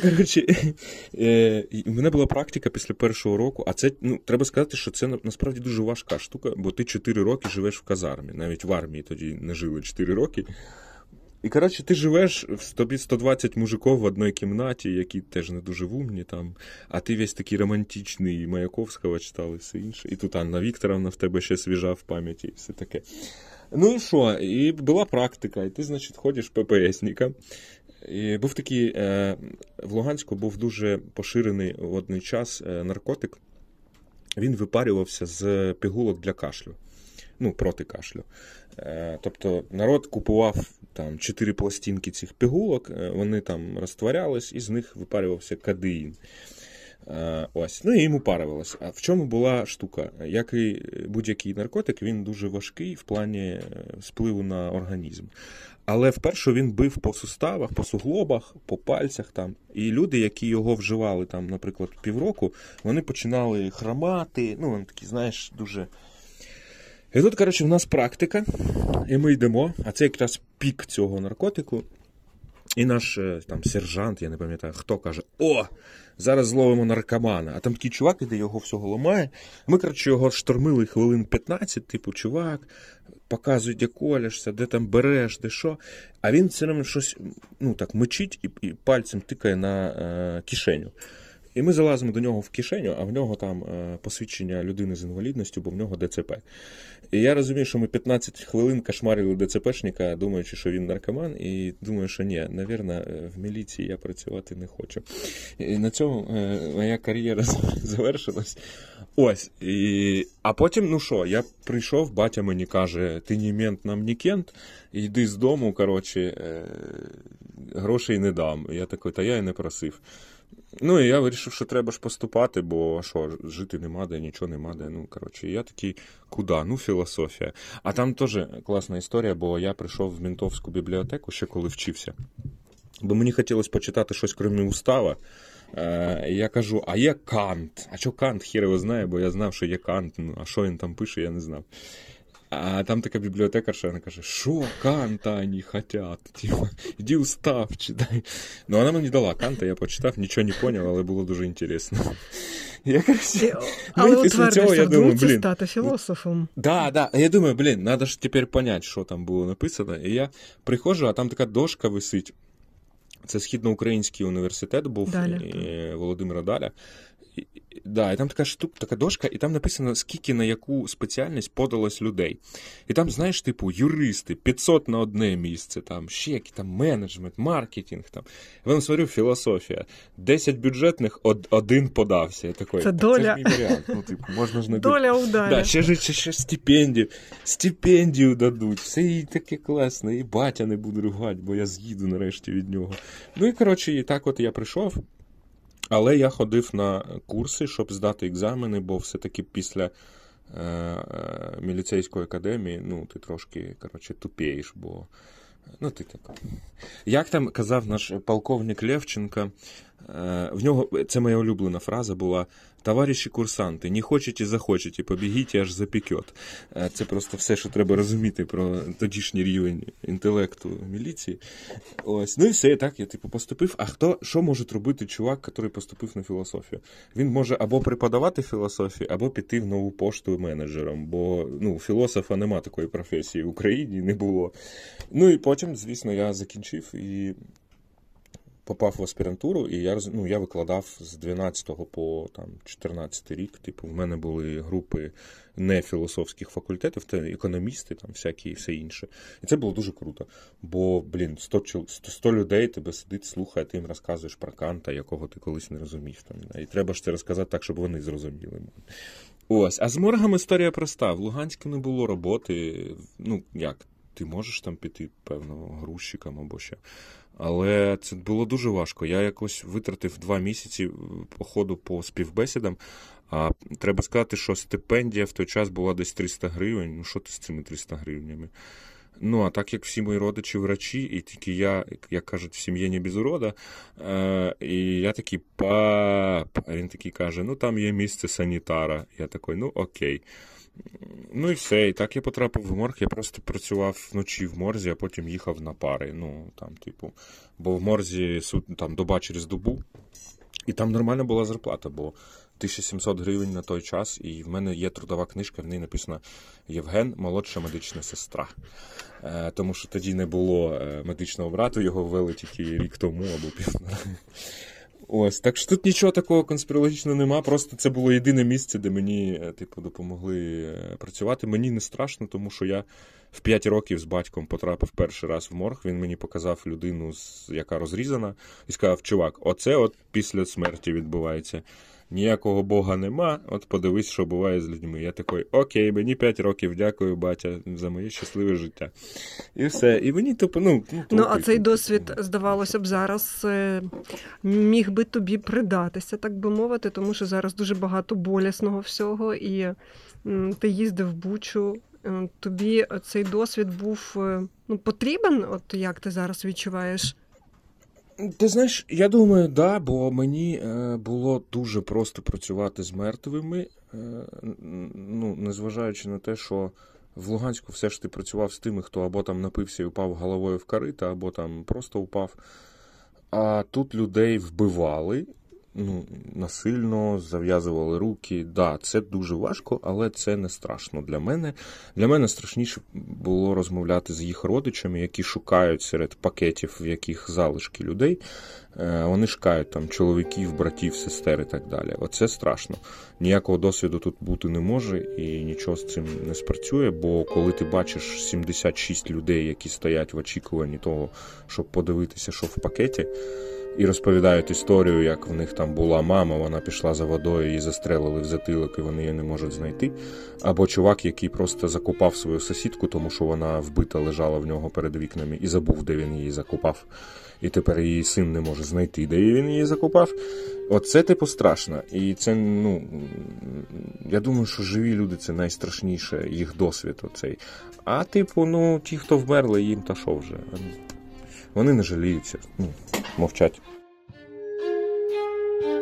у мене була практика після першого року, а це, треба сказати, що це насправді дуже важка штука, бо ти 4 роки живеш в казармі. Навіть в армії тоді не жили 4 роки. І, ти живеш, тобі 120 мужиків в одній кімнаті, які теж не дуже вумні там, а ти весь такий романтичний, Маяковського читали, все інше. І тут Анна Вікторовна в тебе ще свіжа в пам'яті, і все таке. І що? І була практика, і ти, ходиш ППСником. І був такий, в Луганську був дуже поширений в один час наркотик. Він випарювався з пігулок для кашлю. Проти кашлю. Тобто народ купував там 4 пластинки цих пігулок, вони там розтворялись, і з них випарювався кадеїн. І їм упарювалося. А в чому була штука? Як і будь-який наркотик, він дуже важкий в плані впливу на організм. Але вперше він бив по суставах, по суглобах, по пальцях там. І люди, які його вживали там, наприклад, півроку, вони починали хромати, вони такі, дуже... І тут, в нас практика, і ми йдемо, а це якраз пік цього наркотику. І наш там сержант, я не пам'ятаю, хто каже, зараз зловимо наркомана. А там такий чувак іде, його всього ламає. Ми, його штормили хвилин 15, типу, чувак, показуй, де колешся, де там береш, де що. А він все одно щось, мичить і пальцем тикає на кишеню. І ми залазимо до нього в кишеню, а в нього там посвідчення людини з інвалідністю, бо в нього ДЦП. І я розумію, що ми 15 хвилин кошмарили ДЦПшника, думаючи, що він наркоман, і думаю, що ні, навірно, в міліції я працювати не хочу. І на цьому моя кар'єра завершилась. А потім, я прийшов, батя мені каже, ти не мент, нам не кент, йди з дому, грошей не дам. Я такий, та я і не просив. І я вирішив, що треба ж поступати, бо жити нема де, нічого нема де. Я такий, куди? Філософія. А там теж класна історія, бо я прийшов в Ментовську бібліотеку, ще коли вчився. Бо мені хотілося почитати щось, крім устава, Я кажу, а є Кант. А що Кант? Хір його знає, бо я знав, що є Кант. Ну, а що він там пише, я не знав. А там така бібліотекарша, вона каже, що Канта вони хотять? Типа, іди устав, читай. Ну, вона мені дала Канта, я почитав, нічого не поняв, але було дуже інтересно. Але утвердишся в думці стати філософом. Да. Я думаю, треба ж тепер поняти, що там було написано. І я приходжу, а там така дошка висить. Це Східноукраїнський університет був, Володимира Даля. І там така дошка, і там написано, скільки на яку спеціальність подалось людей. І там, знаєш, типу, юристи, 500 на одне місце, там, ще які там менеджмент, маркетинг, там. Я вам смотрю, філософія. 10 бюджетних, один подався. Я такий, це доля. Це ж мій варіант. Ну, типу, можна ж доля удаля. Да, ще стипендію дадуть. Все і таке класне, і батя не буде ругати, бо я з'їду нарешті від нього. Ну і, коротше, і так от я прийшов. Але я ходив на курси, щоб здати екзамени, бо все-таки після міліцейської академії, ну, ти трошки, коротше, тупієш, бо, ну, ти так. Як там казав наш полковник Левченко, в нього, це моя улюблена фраза була, товариші курсанти, не хочете, захочете, побігіть, аж запікет. Це просто все, що треба розуміти про тодішній рівень інтелекту міліції. Ось. Ну і все, так, я типу поступив. А що може робити чувак, який поступив на філософію? Він може або преподавати філософію, або піти в нову пошту менеджером, бо, ну, філософа нема такої професії в Україні, не було. Ну і потім, звісно, я закінчив і попав в аспірантуру, і я викладав з 12 по 14 рік. Типу, в мене були групи не філософських факультетів, це економісти, там всякі і все інше. І це було дуже круто. Бо, 100 людей тебе сидить, слухає, ти їм розказуєш про Канта, якого ти колись не розумів. Там, і треба ж це розказати так, щоб вони зрозуміли. Ось. А з моргом історія проста. В Луганську не було роботи. Ну, як? Ти можеш там піти, певно, грузчиком або ще. Але це було дуже важко. Я якось витратив 2 місяці походу по співбесідам. А треба сказати, що стипендія в той час була десь 300 гривень. Ну, що ти з цими 300 гривнями? Ну, а так як всі мої родичі врачі, і тільки я, як кажуть, в сім'ї не без урода, і я такий, пап, а він такий каже, ну, там є місце санітара. Я такий, ну, окей. Ну і все, і так я потрапив в морг, я просто працював вночі в морзі, а потім їхав на пари, ну, там, типу, бо в морзі там доба через добу, і там нормальна була зарплата, бо 1700 гривень на той час, і в мене є трудова книжка, в ній написано «Євген, молодша медична сестра». Тому що тоді не було медичного брату, його ввели тільки рік тому або півтора. Ось, так що тут нічого такого конспірологічного нема, просто це було єдине місце, де мені, типу, допомогли працювати. Мені не страшно, тому що я в 5 років з батьком потрапив перший раз в морг, він мені показав людину, яка розрізана, і сказав, чувак, оце от після смерті відбувається. Ніякого Бога нема, от подивись, що буває з людьми. Я такий, окей, мені 5 років, дякую, батя, за моє щасливе життя. І все. І мені, типу, а цей досвід, здавалося б, зараз міг би тобі придатися, так би мовити, тому що зараз дуже багато болісного всього, і ти їздив в Бучу, тобі цей досвід був потрібен, от як ти зараз відчуваєш? Ти знаєш, я думаю, да, бо мені було дуже просто працювати з мертвими, незважаючи на те, що в Луганську все ж ти працював з тими, хто або там напився і упав головою в корита, або там просто упав. А тут людей вбивали, насильно, зав'язували руки. Да, це дуже важко, але це не страшно для мене. Для мене страшніше було розмовляти з їх родичами, які шукають серед пакетів, в яких залишки людей. Вони шукають там чоловіків, братів, сестер і так далі. Оце страшно. Ніякого досвіду тут бути не може і нічого з цим не спрацює, бо коли ти бачиш 76 людей, які стоять в очікуванні того, щоб подивитися, що в пакеті, і розповідають історію, як в них там була мама, вона пішла за водою, її застрелили в затилок, і вони її не можуть знайти. Або чувак, який просто закопав свою сусідку, тому що вона вбита лежала в нього перед вікнами, і забув, де він її закопав. І тепер її син не може знайти, де він її закопав. Оце, типу, страшно. І це, я думаю, що живі люди – це найстрашніше, їх досвід оцей. А, типу, ті, хто вмерли, їм та що вже? Вони не жаліються, мовчать.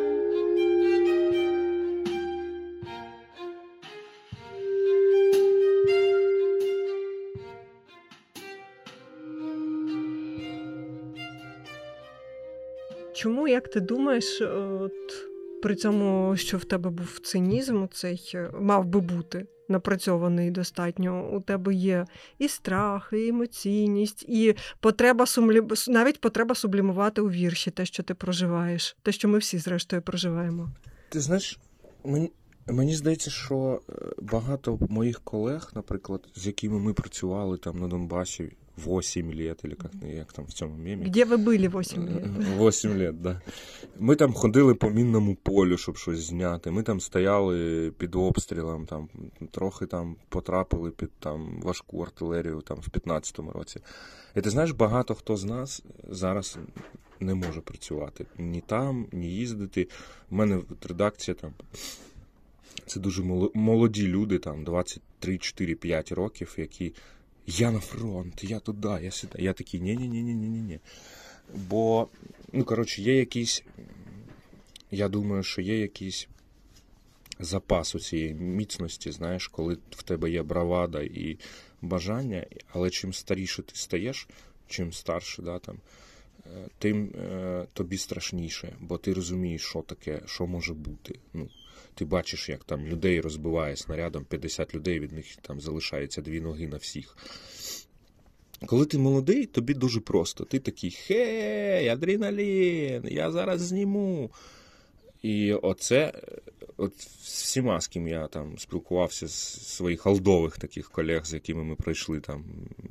чому, як ти думаєш, от, при цьому, що в тебе був цинізм, цей мав би бути напрацьований достатньо, у тебе є і страх, і емоційність, і навіть потреба сублімувати у вірші те, що ти проживаєш, те, що ми всі, зрештою, проживаємо. Ти знаєш, мені здається, що багато моїх колег, наприклад, з якими ми працювали там на Донбасі 8 лет, или як там в цьому мемі. Де ви були 8 лет? 8 лет, да. Ми там ходили по мінному полю, щоб щось зняти. Ми там стояли під обстрілом, там трохи там потрапили під там важку артилерію там в 15-му році. І ти знаєш, багато хто з нас зараз не може працювати. Ні там, ні їздити. У мене редакція там, це дуже молоді люди, там 23, 4, 5 років, які я на фронт, я туди, я сюди. Я такий, ні. Бо, є якийсь, я думаю, що є якийсь запас у цієї міцності, знаєш, коли в тебе є бравада і бажання, але чим старіше ти стаєш, чим старше, да, там, тим тобі страшніше, бо ти розумієш, що таке, що може бути. Ти бачиш, як там людей розбиває снарядом, 50 людей, від них там залишається 2 ноги на всіх. Коли ти молодий, тобі дуже просто. Ти такий, хей, адреналін, я зараз зніму. І оце, от всіма, з ким я там спілкувався, з своїх алдових таких колег, з якими ми пройшли там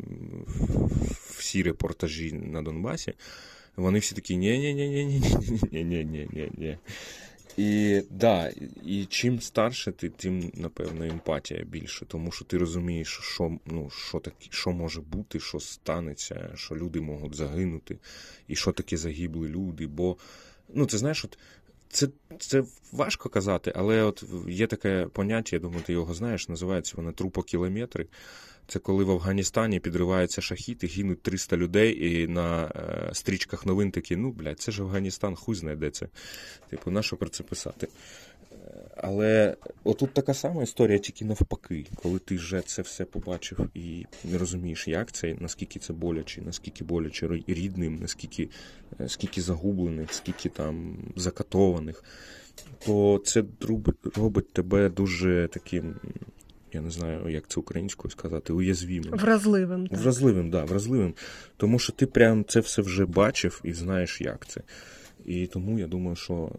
всі репортажі на Донбасі, вони всі такі, ні. І чим старше ти, тим, напевно, емпатія більше, тому що ти розумієш, що може бути, що станеться, що люди можуть загинути, і що таке загибли люди, бо, ти знаєш, от, це важко казати, але от є таке поняття, я думаю, ти його знаєш, називається воно трупокілометри. Це коли в Афганістані підриваються шахіди, гинуть 300 людей, і на стрічках новин такі, це ж Афганістан, хуй знайде це. Нащо про це писати? Але отут така сама історія, тільки навпаки, коли ти вже це все побачив і не розумієш, як це, наскільки це боляче, наскільки боляче рідним, скільки загублених, скільки там закатованих, то це робить тебе дуже таким, я не знаю, як це українською сказати, уязвимим. Вразливим. Так. Вразливим. Тому що ти прям це все вже бачив і знаєш, як це. І тому я думаю, що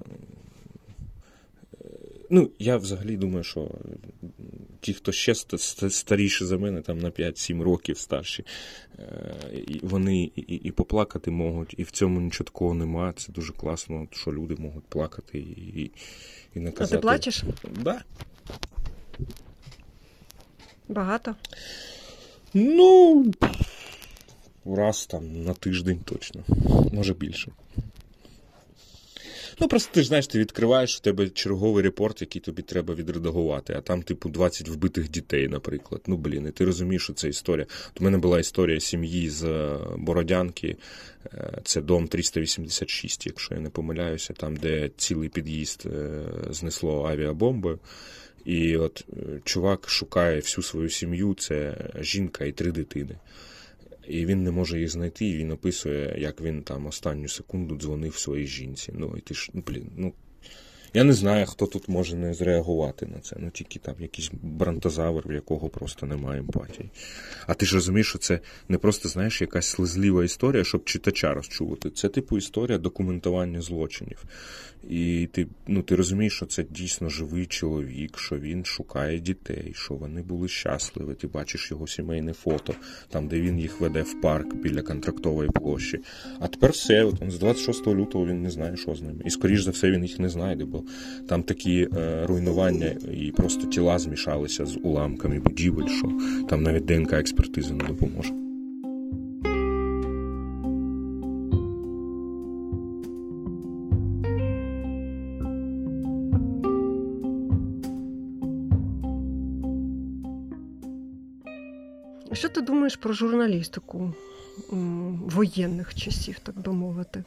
я взагалі думаю, що ті, хто ще старіші за мене, там на 5-7 років старші, вони і поплакати можуть, і в цьому нічого такого немає. Це дуже класно, що люди можуть плакати і не казати. А ти плачеш? Да. Багато? Раз там на тиждень точно. Може більше. Просто ти ж знаєш, ти відкриваєш, у тебе черговий репорт, який тобі треба відредагувати, а там, 20 вбитих дітей, наприклад. І ти розумієш, що це історія. У мене була історія сім'ї з Бородянки, це дом 386, якщо я не помиляюся, там, де цілий під'їзд знесло авіабомбою. І от чувак шукає всю свою сім'ю, це жінка і 3 дитини. І він не може їх знайти, і він описує, як він там останню секунду дзвонив своїй жінці. І ти ж, я не знаю, хто тут може не зреагувати на це. Тільки там якийсь бронтозавр, в якого просто немає емпатії. А ти ж розумієш, що це не просто, знаєш, якась слизлива історія, щоб читача розчувати. Це, історія документування злочинів. І ти розумієш, що це дійсно живий чоловік, що він шукає дітей, що вони були щасливі. Ти бачиш його сімейне фото, там, де він їх веде в парк біля Контрактової площі. А тепер все, з 26 лютого він не знає, що з ними. І, скоріш за все, він їх не знайде, бо там такі руйнування і просто тіла змішалися з уламками будівель, що там навіть ДНК-експертиза не допоможе. Що ти думаєш про журналістику воєнних часів, так би мовити?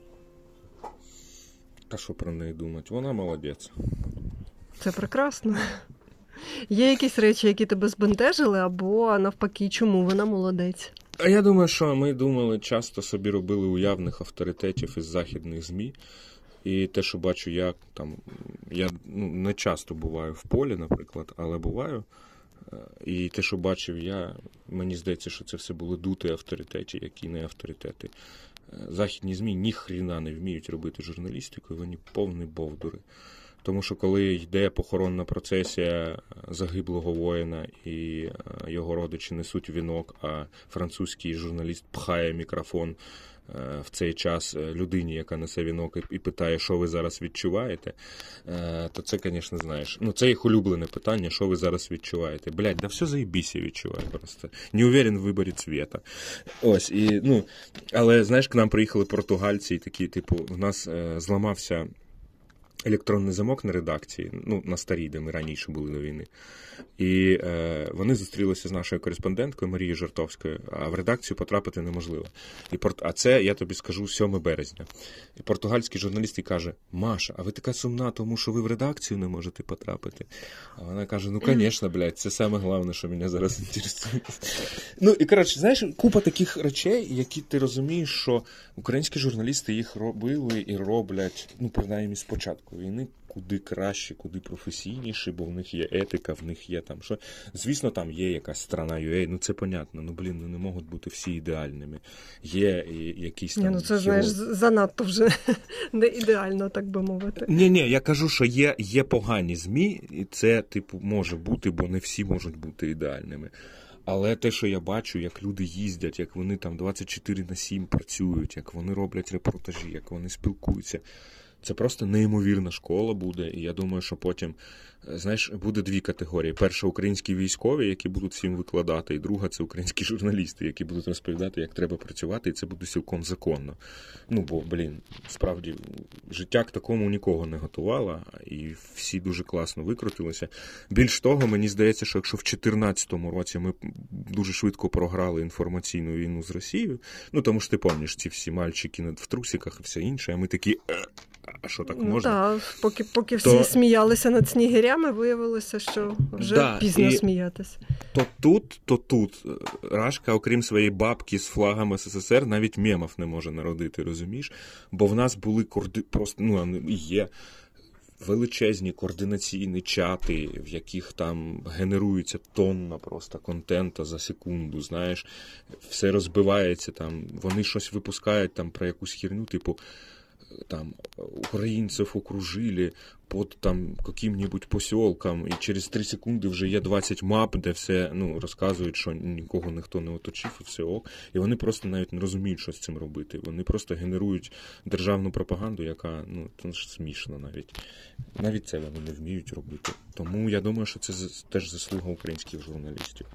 Та що про неї думати? Вона молодець. Це прекрасно. Є якісь речі, які тебе збентежили, або навпаки, чому вона молодець? А я думаю, що ми думали, часто собі робили уявних авторитетів із західних ЗМІ. І те, що бачу я не часто буваю в полі, наприклад, але буваю. І те, що бачив я, мені здається, що це все були дуті авторитети, які не авторитети. Західні ЗМІ ніхрена не вміють робити журналістику, і вони повні бовдури. Тому що коли йде похоронна процесія загиблого воїна і його родичі несуть вінок, а французький журналіст пхає мікрофон в цей час людині, яка несе вінок, і питає, що ви зараз відчуваєте, то це, звісно, знаєш. Це їх улюблене питання, що ви зараз відчуваєте. Блядь, да все заєбісь я відчуваю просто. Не уверен в виборі цвіта. Ось, але, знаєш, к нам приїхали португальці і такі, в нас зламався електронний замок на редакції, на старій, де ми раніше були до війни. І вони зустрілися з нашою кореспонденткою Марією Жартовською, а в редакцію потрапити неможливо. А це, я тобі скажу, 7 березня. І португальський журналіст і каже: Маша, а ви така сумна, тому що ви в редакцію не можете потрапити? А вона каже: звісно, блядь, це саме головне, що мене зараз інтересує. І, коротше, знаєш, купа таких речей, які ти розумієш, що українські журналісти їх робили і роблять, принаймні спочатку війни, куди краще, куди професійніше, бо в них є етика, в них є там що. Звісно, там є якась страна UA, це понятно, не можуть бути всі ідеальними. Є якісь там... це, знаєш, занадто вже не ідеально, так би мовити. Ні, я кажу, що є погані ЗМІ, і це, може бути, бо не всі можуть бути ідеальними. Але те, що я бачу, як люди їздять, як вони там 24/7 працюють, як вони роблять репортажі, як вони спілкуються, це просто неймовірна школа буде, і я думаю, що потім, знаєш, буде 2 категорії. Перша – українські військові, які будуть всім викладати, і друга – це українські журналісти, які будуть розповідати, як треба працювати, і це буде цілком законно. Бо, справді, життя к такому нікого не готувало, і всі дуже класно викрутилися. Більш того, мені здається, що якщо в 2014 році ми дуже швидко програли інформаційну війну з Росією, тому що ти пам'ятаєш ці всі мальчики в трусиках і все інше, а ми такі... А що так можна? Так, поки всі сміялися над снігирями, виявилося, що вже пізно сміятися. То тут. Рашка, окрім своєї бабки з флагом СССР, навіть мемів не може народити, розумієш? Бо в нас були є величезні координаційні чати, в яких там генерується тонна просто контента за секунду, знаєш. Все розбивається там, вони щось випускають там про якусь херню, там українців окружили під там яким-небудь посілком, і через 3 секунди вже є 20 мап, де все розказують, що нікого ніхто не оточив, і все ок. І вони просто навіть не розуміють, що з цим робити. Вони просто генерують державну пропаганду, яка, це ж смішно навіть. Навіть це вони не вміють робити. Тому я думаю, що це теж заслуга українських журналістів.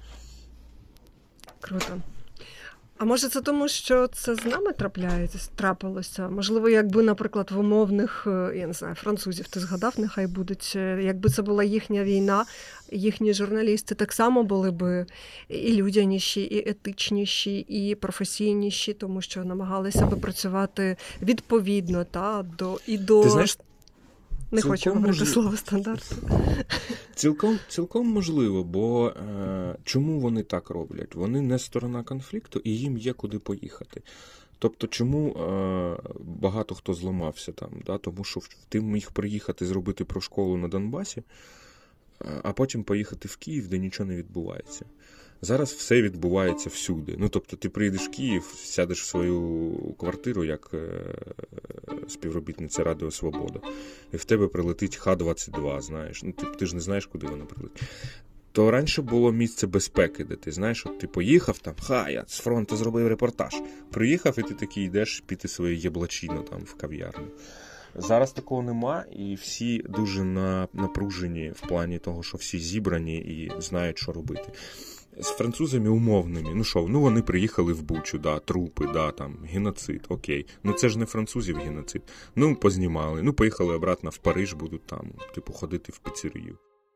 Круто. А може це тому, що це з нами трапилося? Можливо, якби, наприклад, в умовних, я не знаю, французів ти згадав, нехай будуть, якби це була їхня війна, їхні журналісти так само були б і людяніші, і етичніші, і професійніші, тому що намагалися би працювати відповідно до... Ти знаєш, не хочу говорити слово стандарт. Цілком можливо, бо чому вони так роблять? Вони не сторона конфлікту, і їм є куди поїхати. Тобто, чому багато хто зламався там? Да? Тому що ти міг приїхати зробити про школу на Донбасі, а потім поїхати в Київ, де нічого не відбувається. Зараз все відбувається всюди. Тобто ти приїдеш в Київ, сядеш в свою квартиру, як співробітниця Радіо Свобода, і в тебе прилетить Х-22, знаєш. Ти ж не знаєш, куди вона прилетить. То раніше було місце безпеки, де ти, знаєш, от ти поїхав там, я з фронту зробив репортаж. Приїхав, і ти такий йдеш піти своє єблачино там в кав'ярню. Зараз такого нема, і всі дуже напружені в плані того, що всі зібрані і знають, що робити. З французами умовними. Вони приїхали в Бучу, трупи, там, геноцид, окей. Це ж не французів геноцид. Познімали. Поїхали обратно в Париж, будуть там, ходити в піцерію.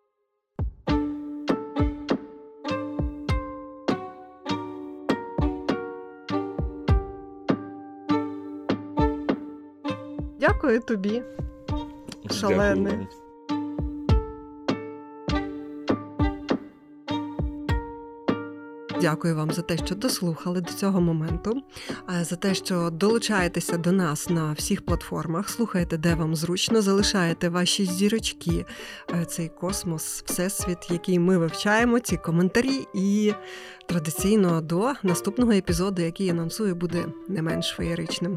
Дякую тобі, шалений. Дякую. дякую вам за те, що дослухали до цього моменту, за те, що долучаєтеся до нас на всіх платформах, слухаєте, де вам зручно, залишаєте ваші зірочки, цей космос, всесвіт, який ми вивчаємо, ці коментарі, і традиційно до наступного епізоду, який анонсую, буде не менш феєричним.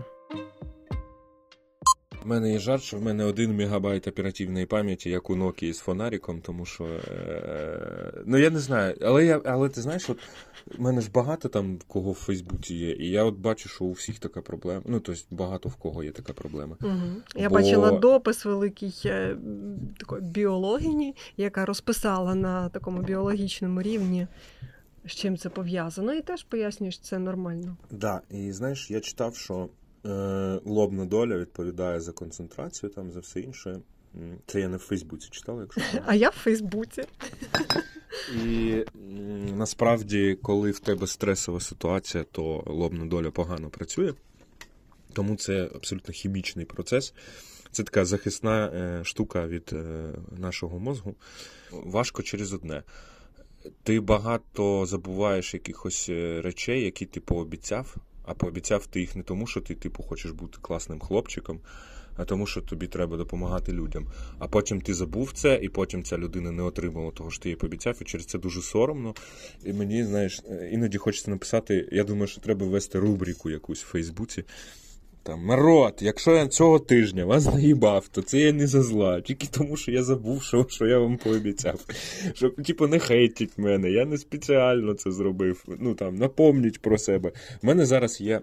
У мене є жарт, що в мене 1 мегабайт оперативної пам'яті, як у Nokia з фонариком, тому що, я не знаю, але ти знаєш, от в мене ж багато там кого в Фейсбуці є, і я от бачу, що у всіх така проблема, тобто багато в кого є така проблема. Я бачила допис великий такої біологині, яка розписала на такому біологічному рівні, з чим це пов'язано, і теж пояснює, що це нормально. Так, і знаєш, я читав, що лобна доля відповідає за концентрацію, там, за все інше. Це я не в Фейсбуці читав, якщо... А я в Фейсбуці. І насправді, коли в тебе стресова ситуація, то лобна доля погано працює. Тому це абсолютно хімічний процес. Це така захисна штука від нашого мозку. Важко через одне. Ти багато забуваєш якихось речей, які ти пообіцяв, а пообіцяв ти їх не тому, що ти, хочеш бути класним хлопчиком, а тому, що тобі треба допомагати людям. А потім ти забув це, і потім ця людина не отримала того, що ти їй пообіцяв, і через це дуже соромно. І мені, знаєш, іноді хочеться написати, я думаю, що треба ввести рубрику якусь в Фейсбуці. Там, народ, якщо я цього тижня вас наїбав, то це я не за зла, тільки тому, що я забув, що я вам пообіцяв. Щоб, не хейтіть мене, я не спеціально це зробив. Напомніть про себе. У мене зараз є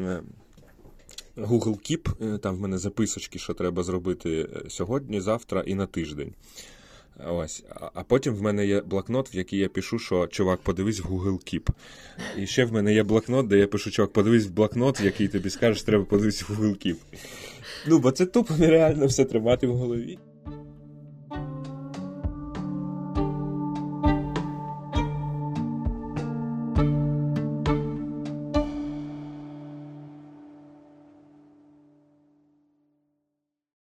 Google Keep, там в мене записочки, що треба зробити сьогодні, завтра і на тиждень. Ось. А потім в мене є блокнот, в який я пишу, що чувак, подивись в Google Keep. І ще в мене є блокнот, де я пишу, чувак, подивись в блокнот, в який тобі скажеш, треба подивись в Google Keep. Бо це тупо нереально все тримати в голові.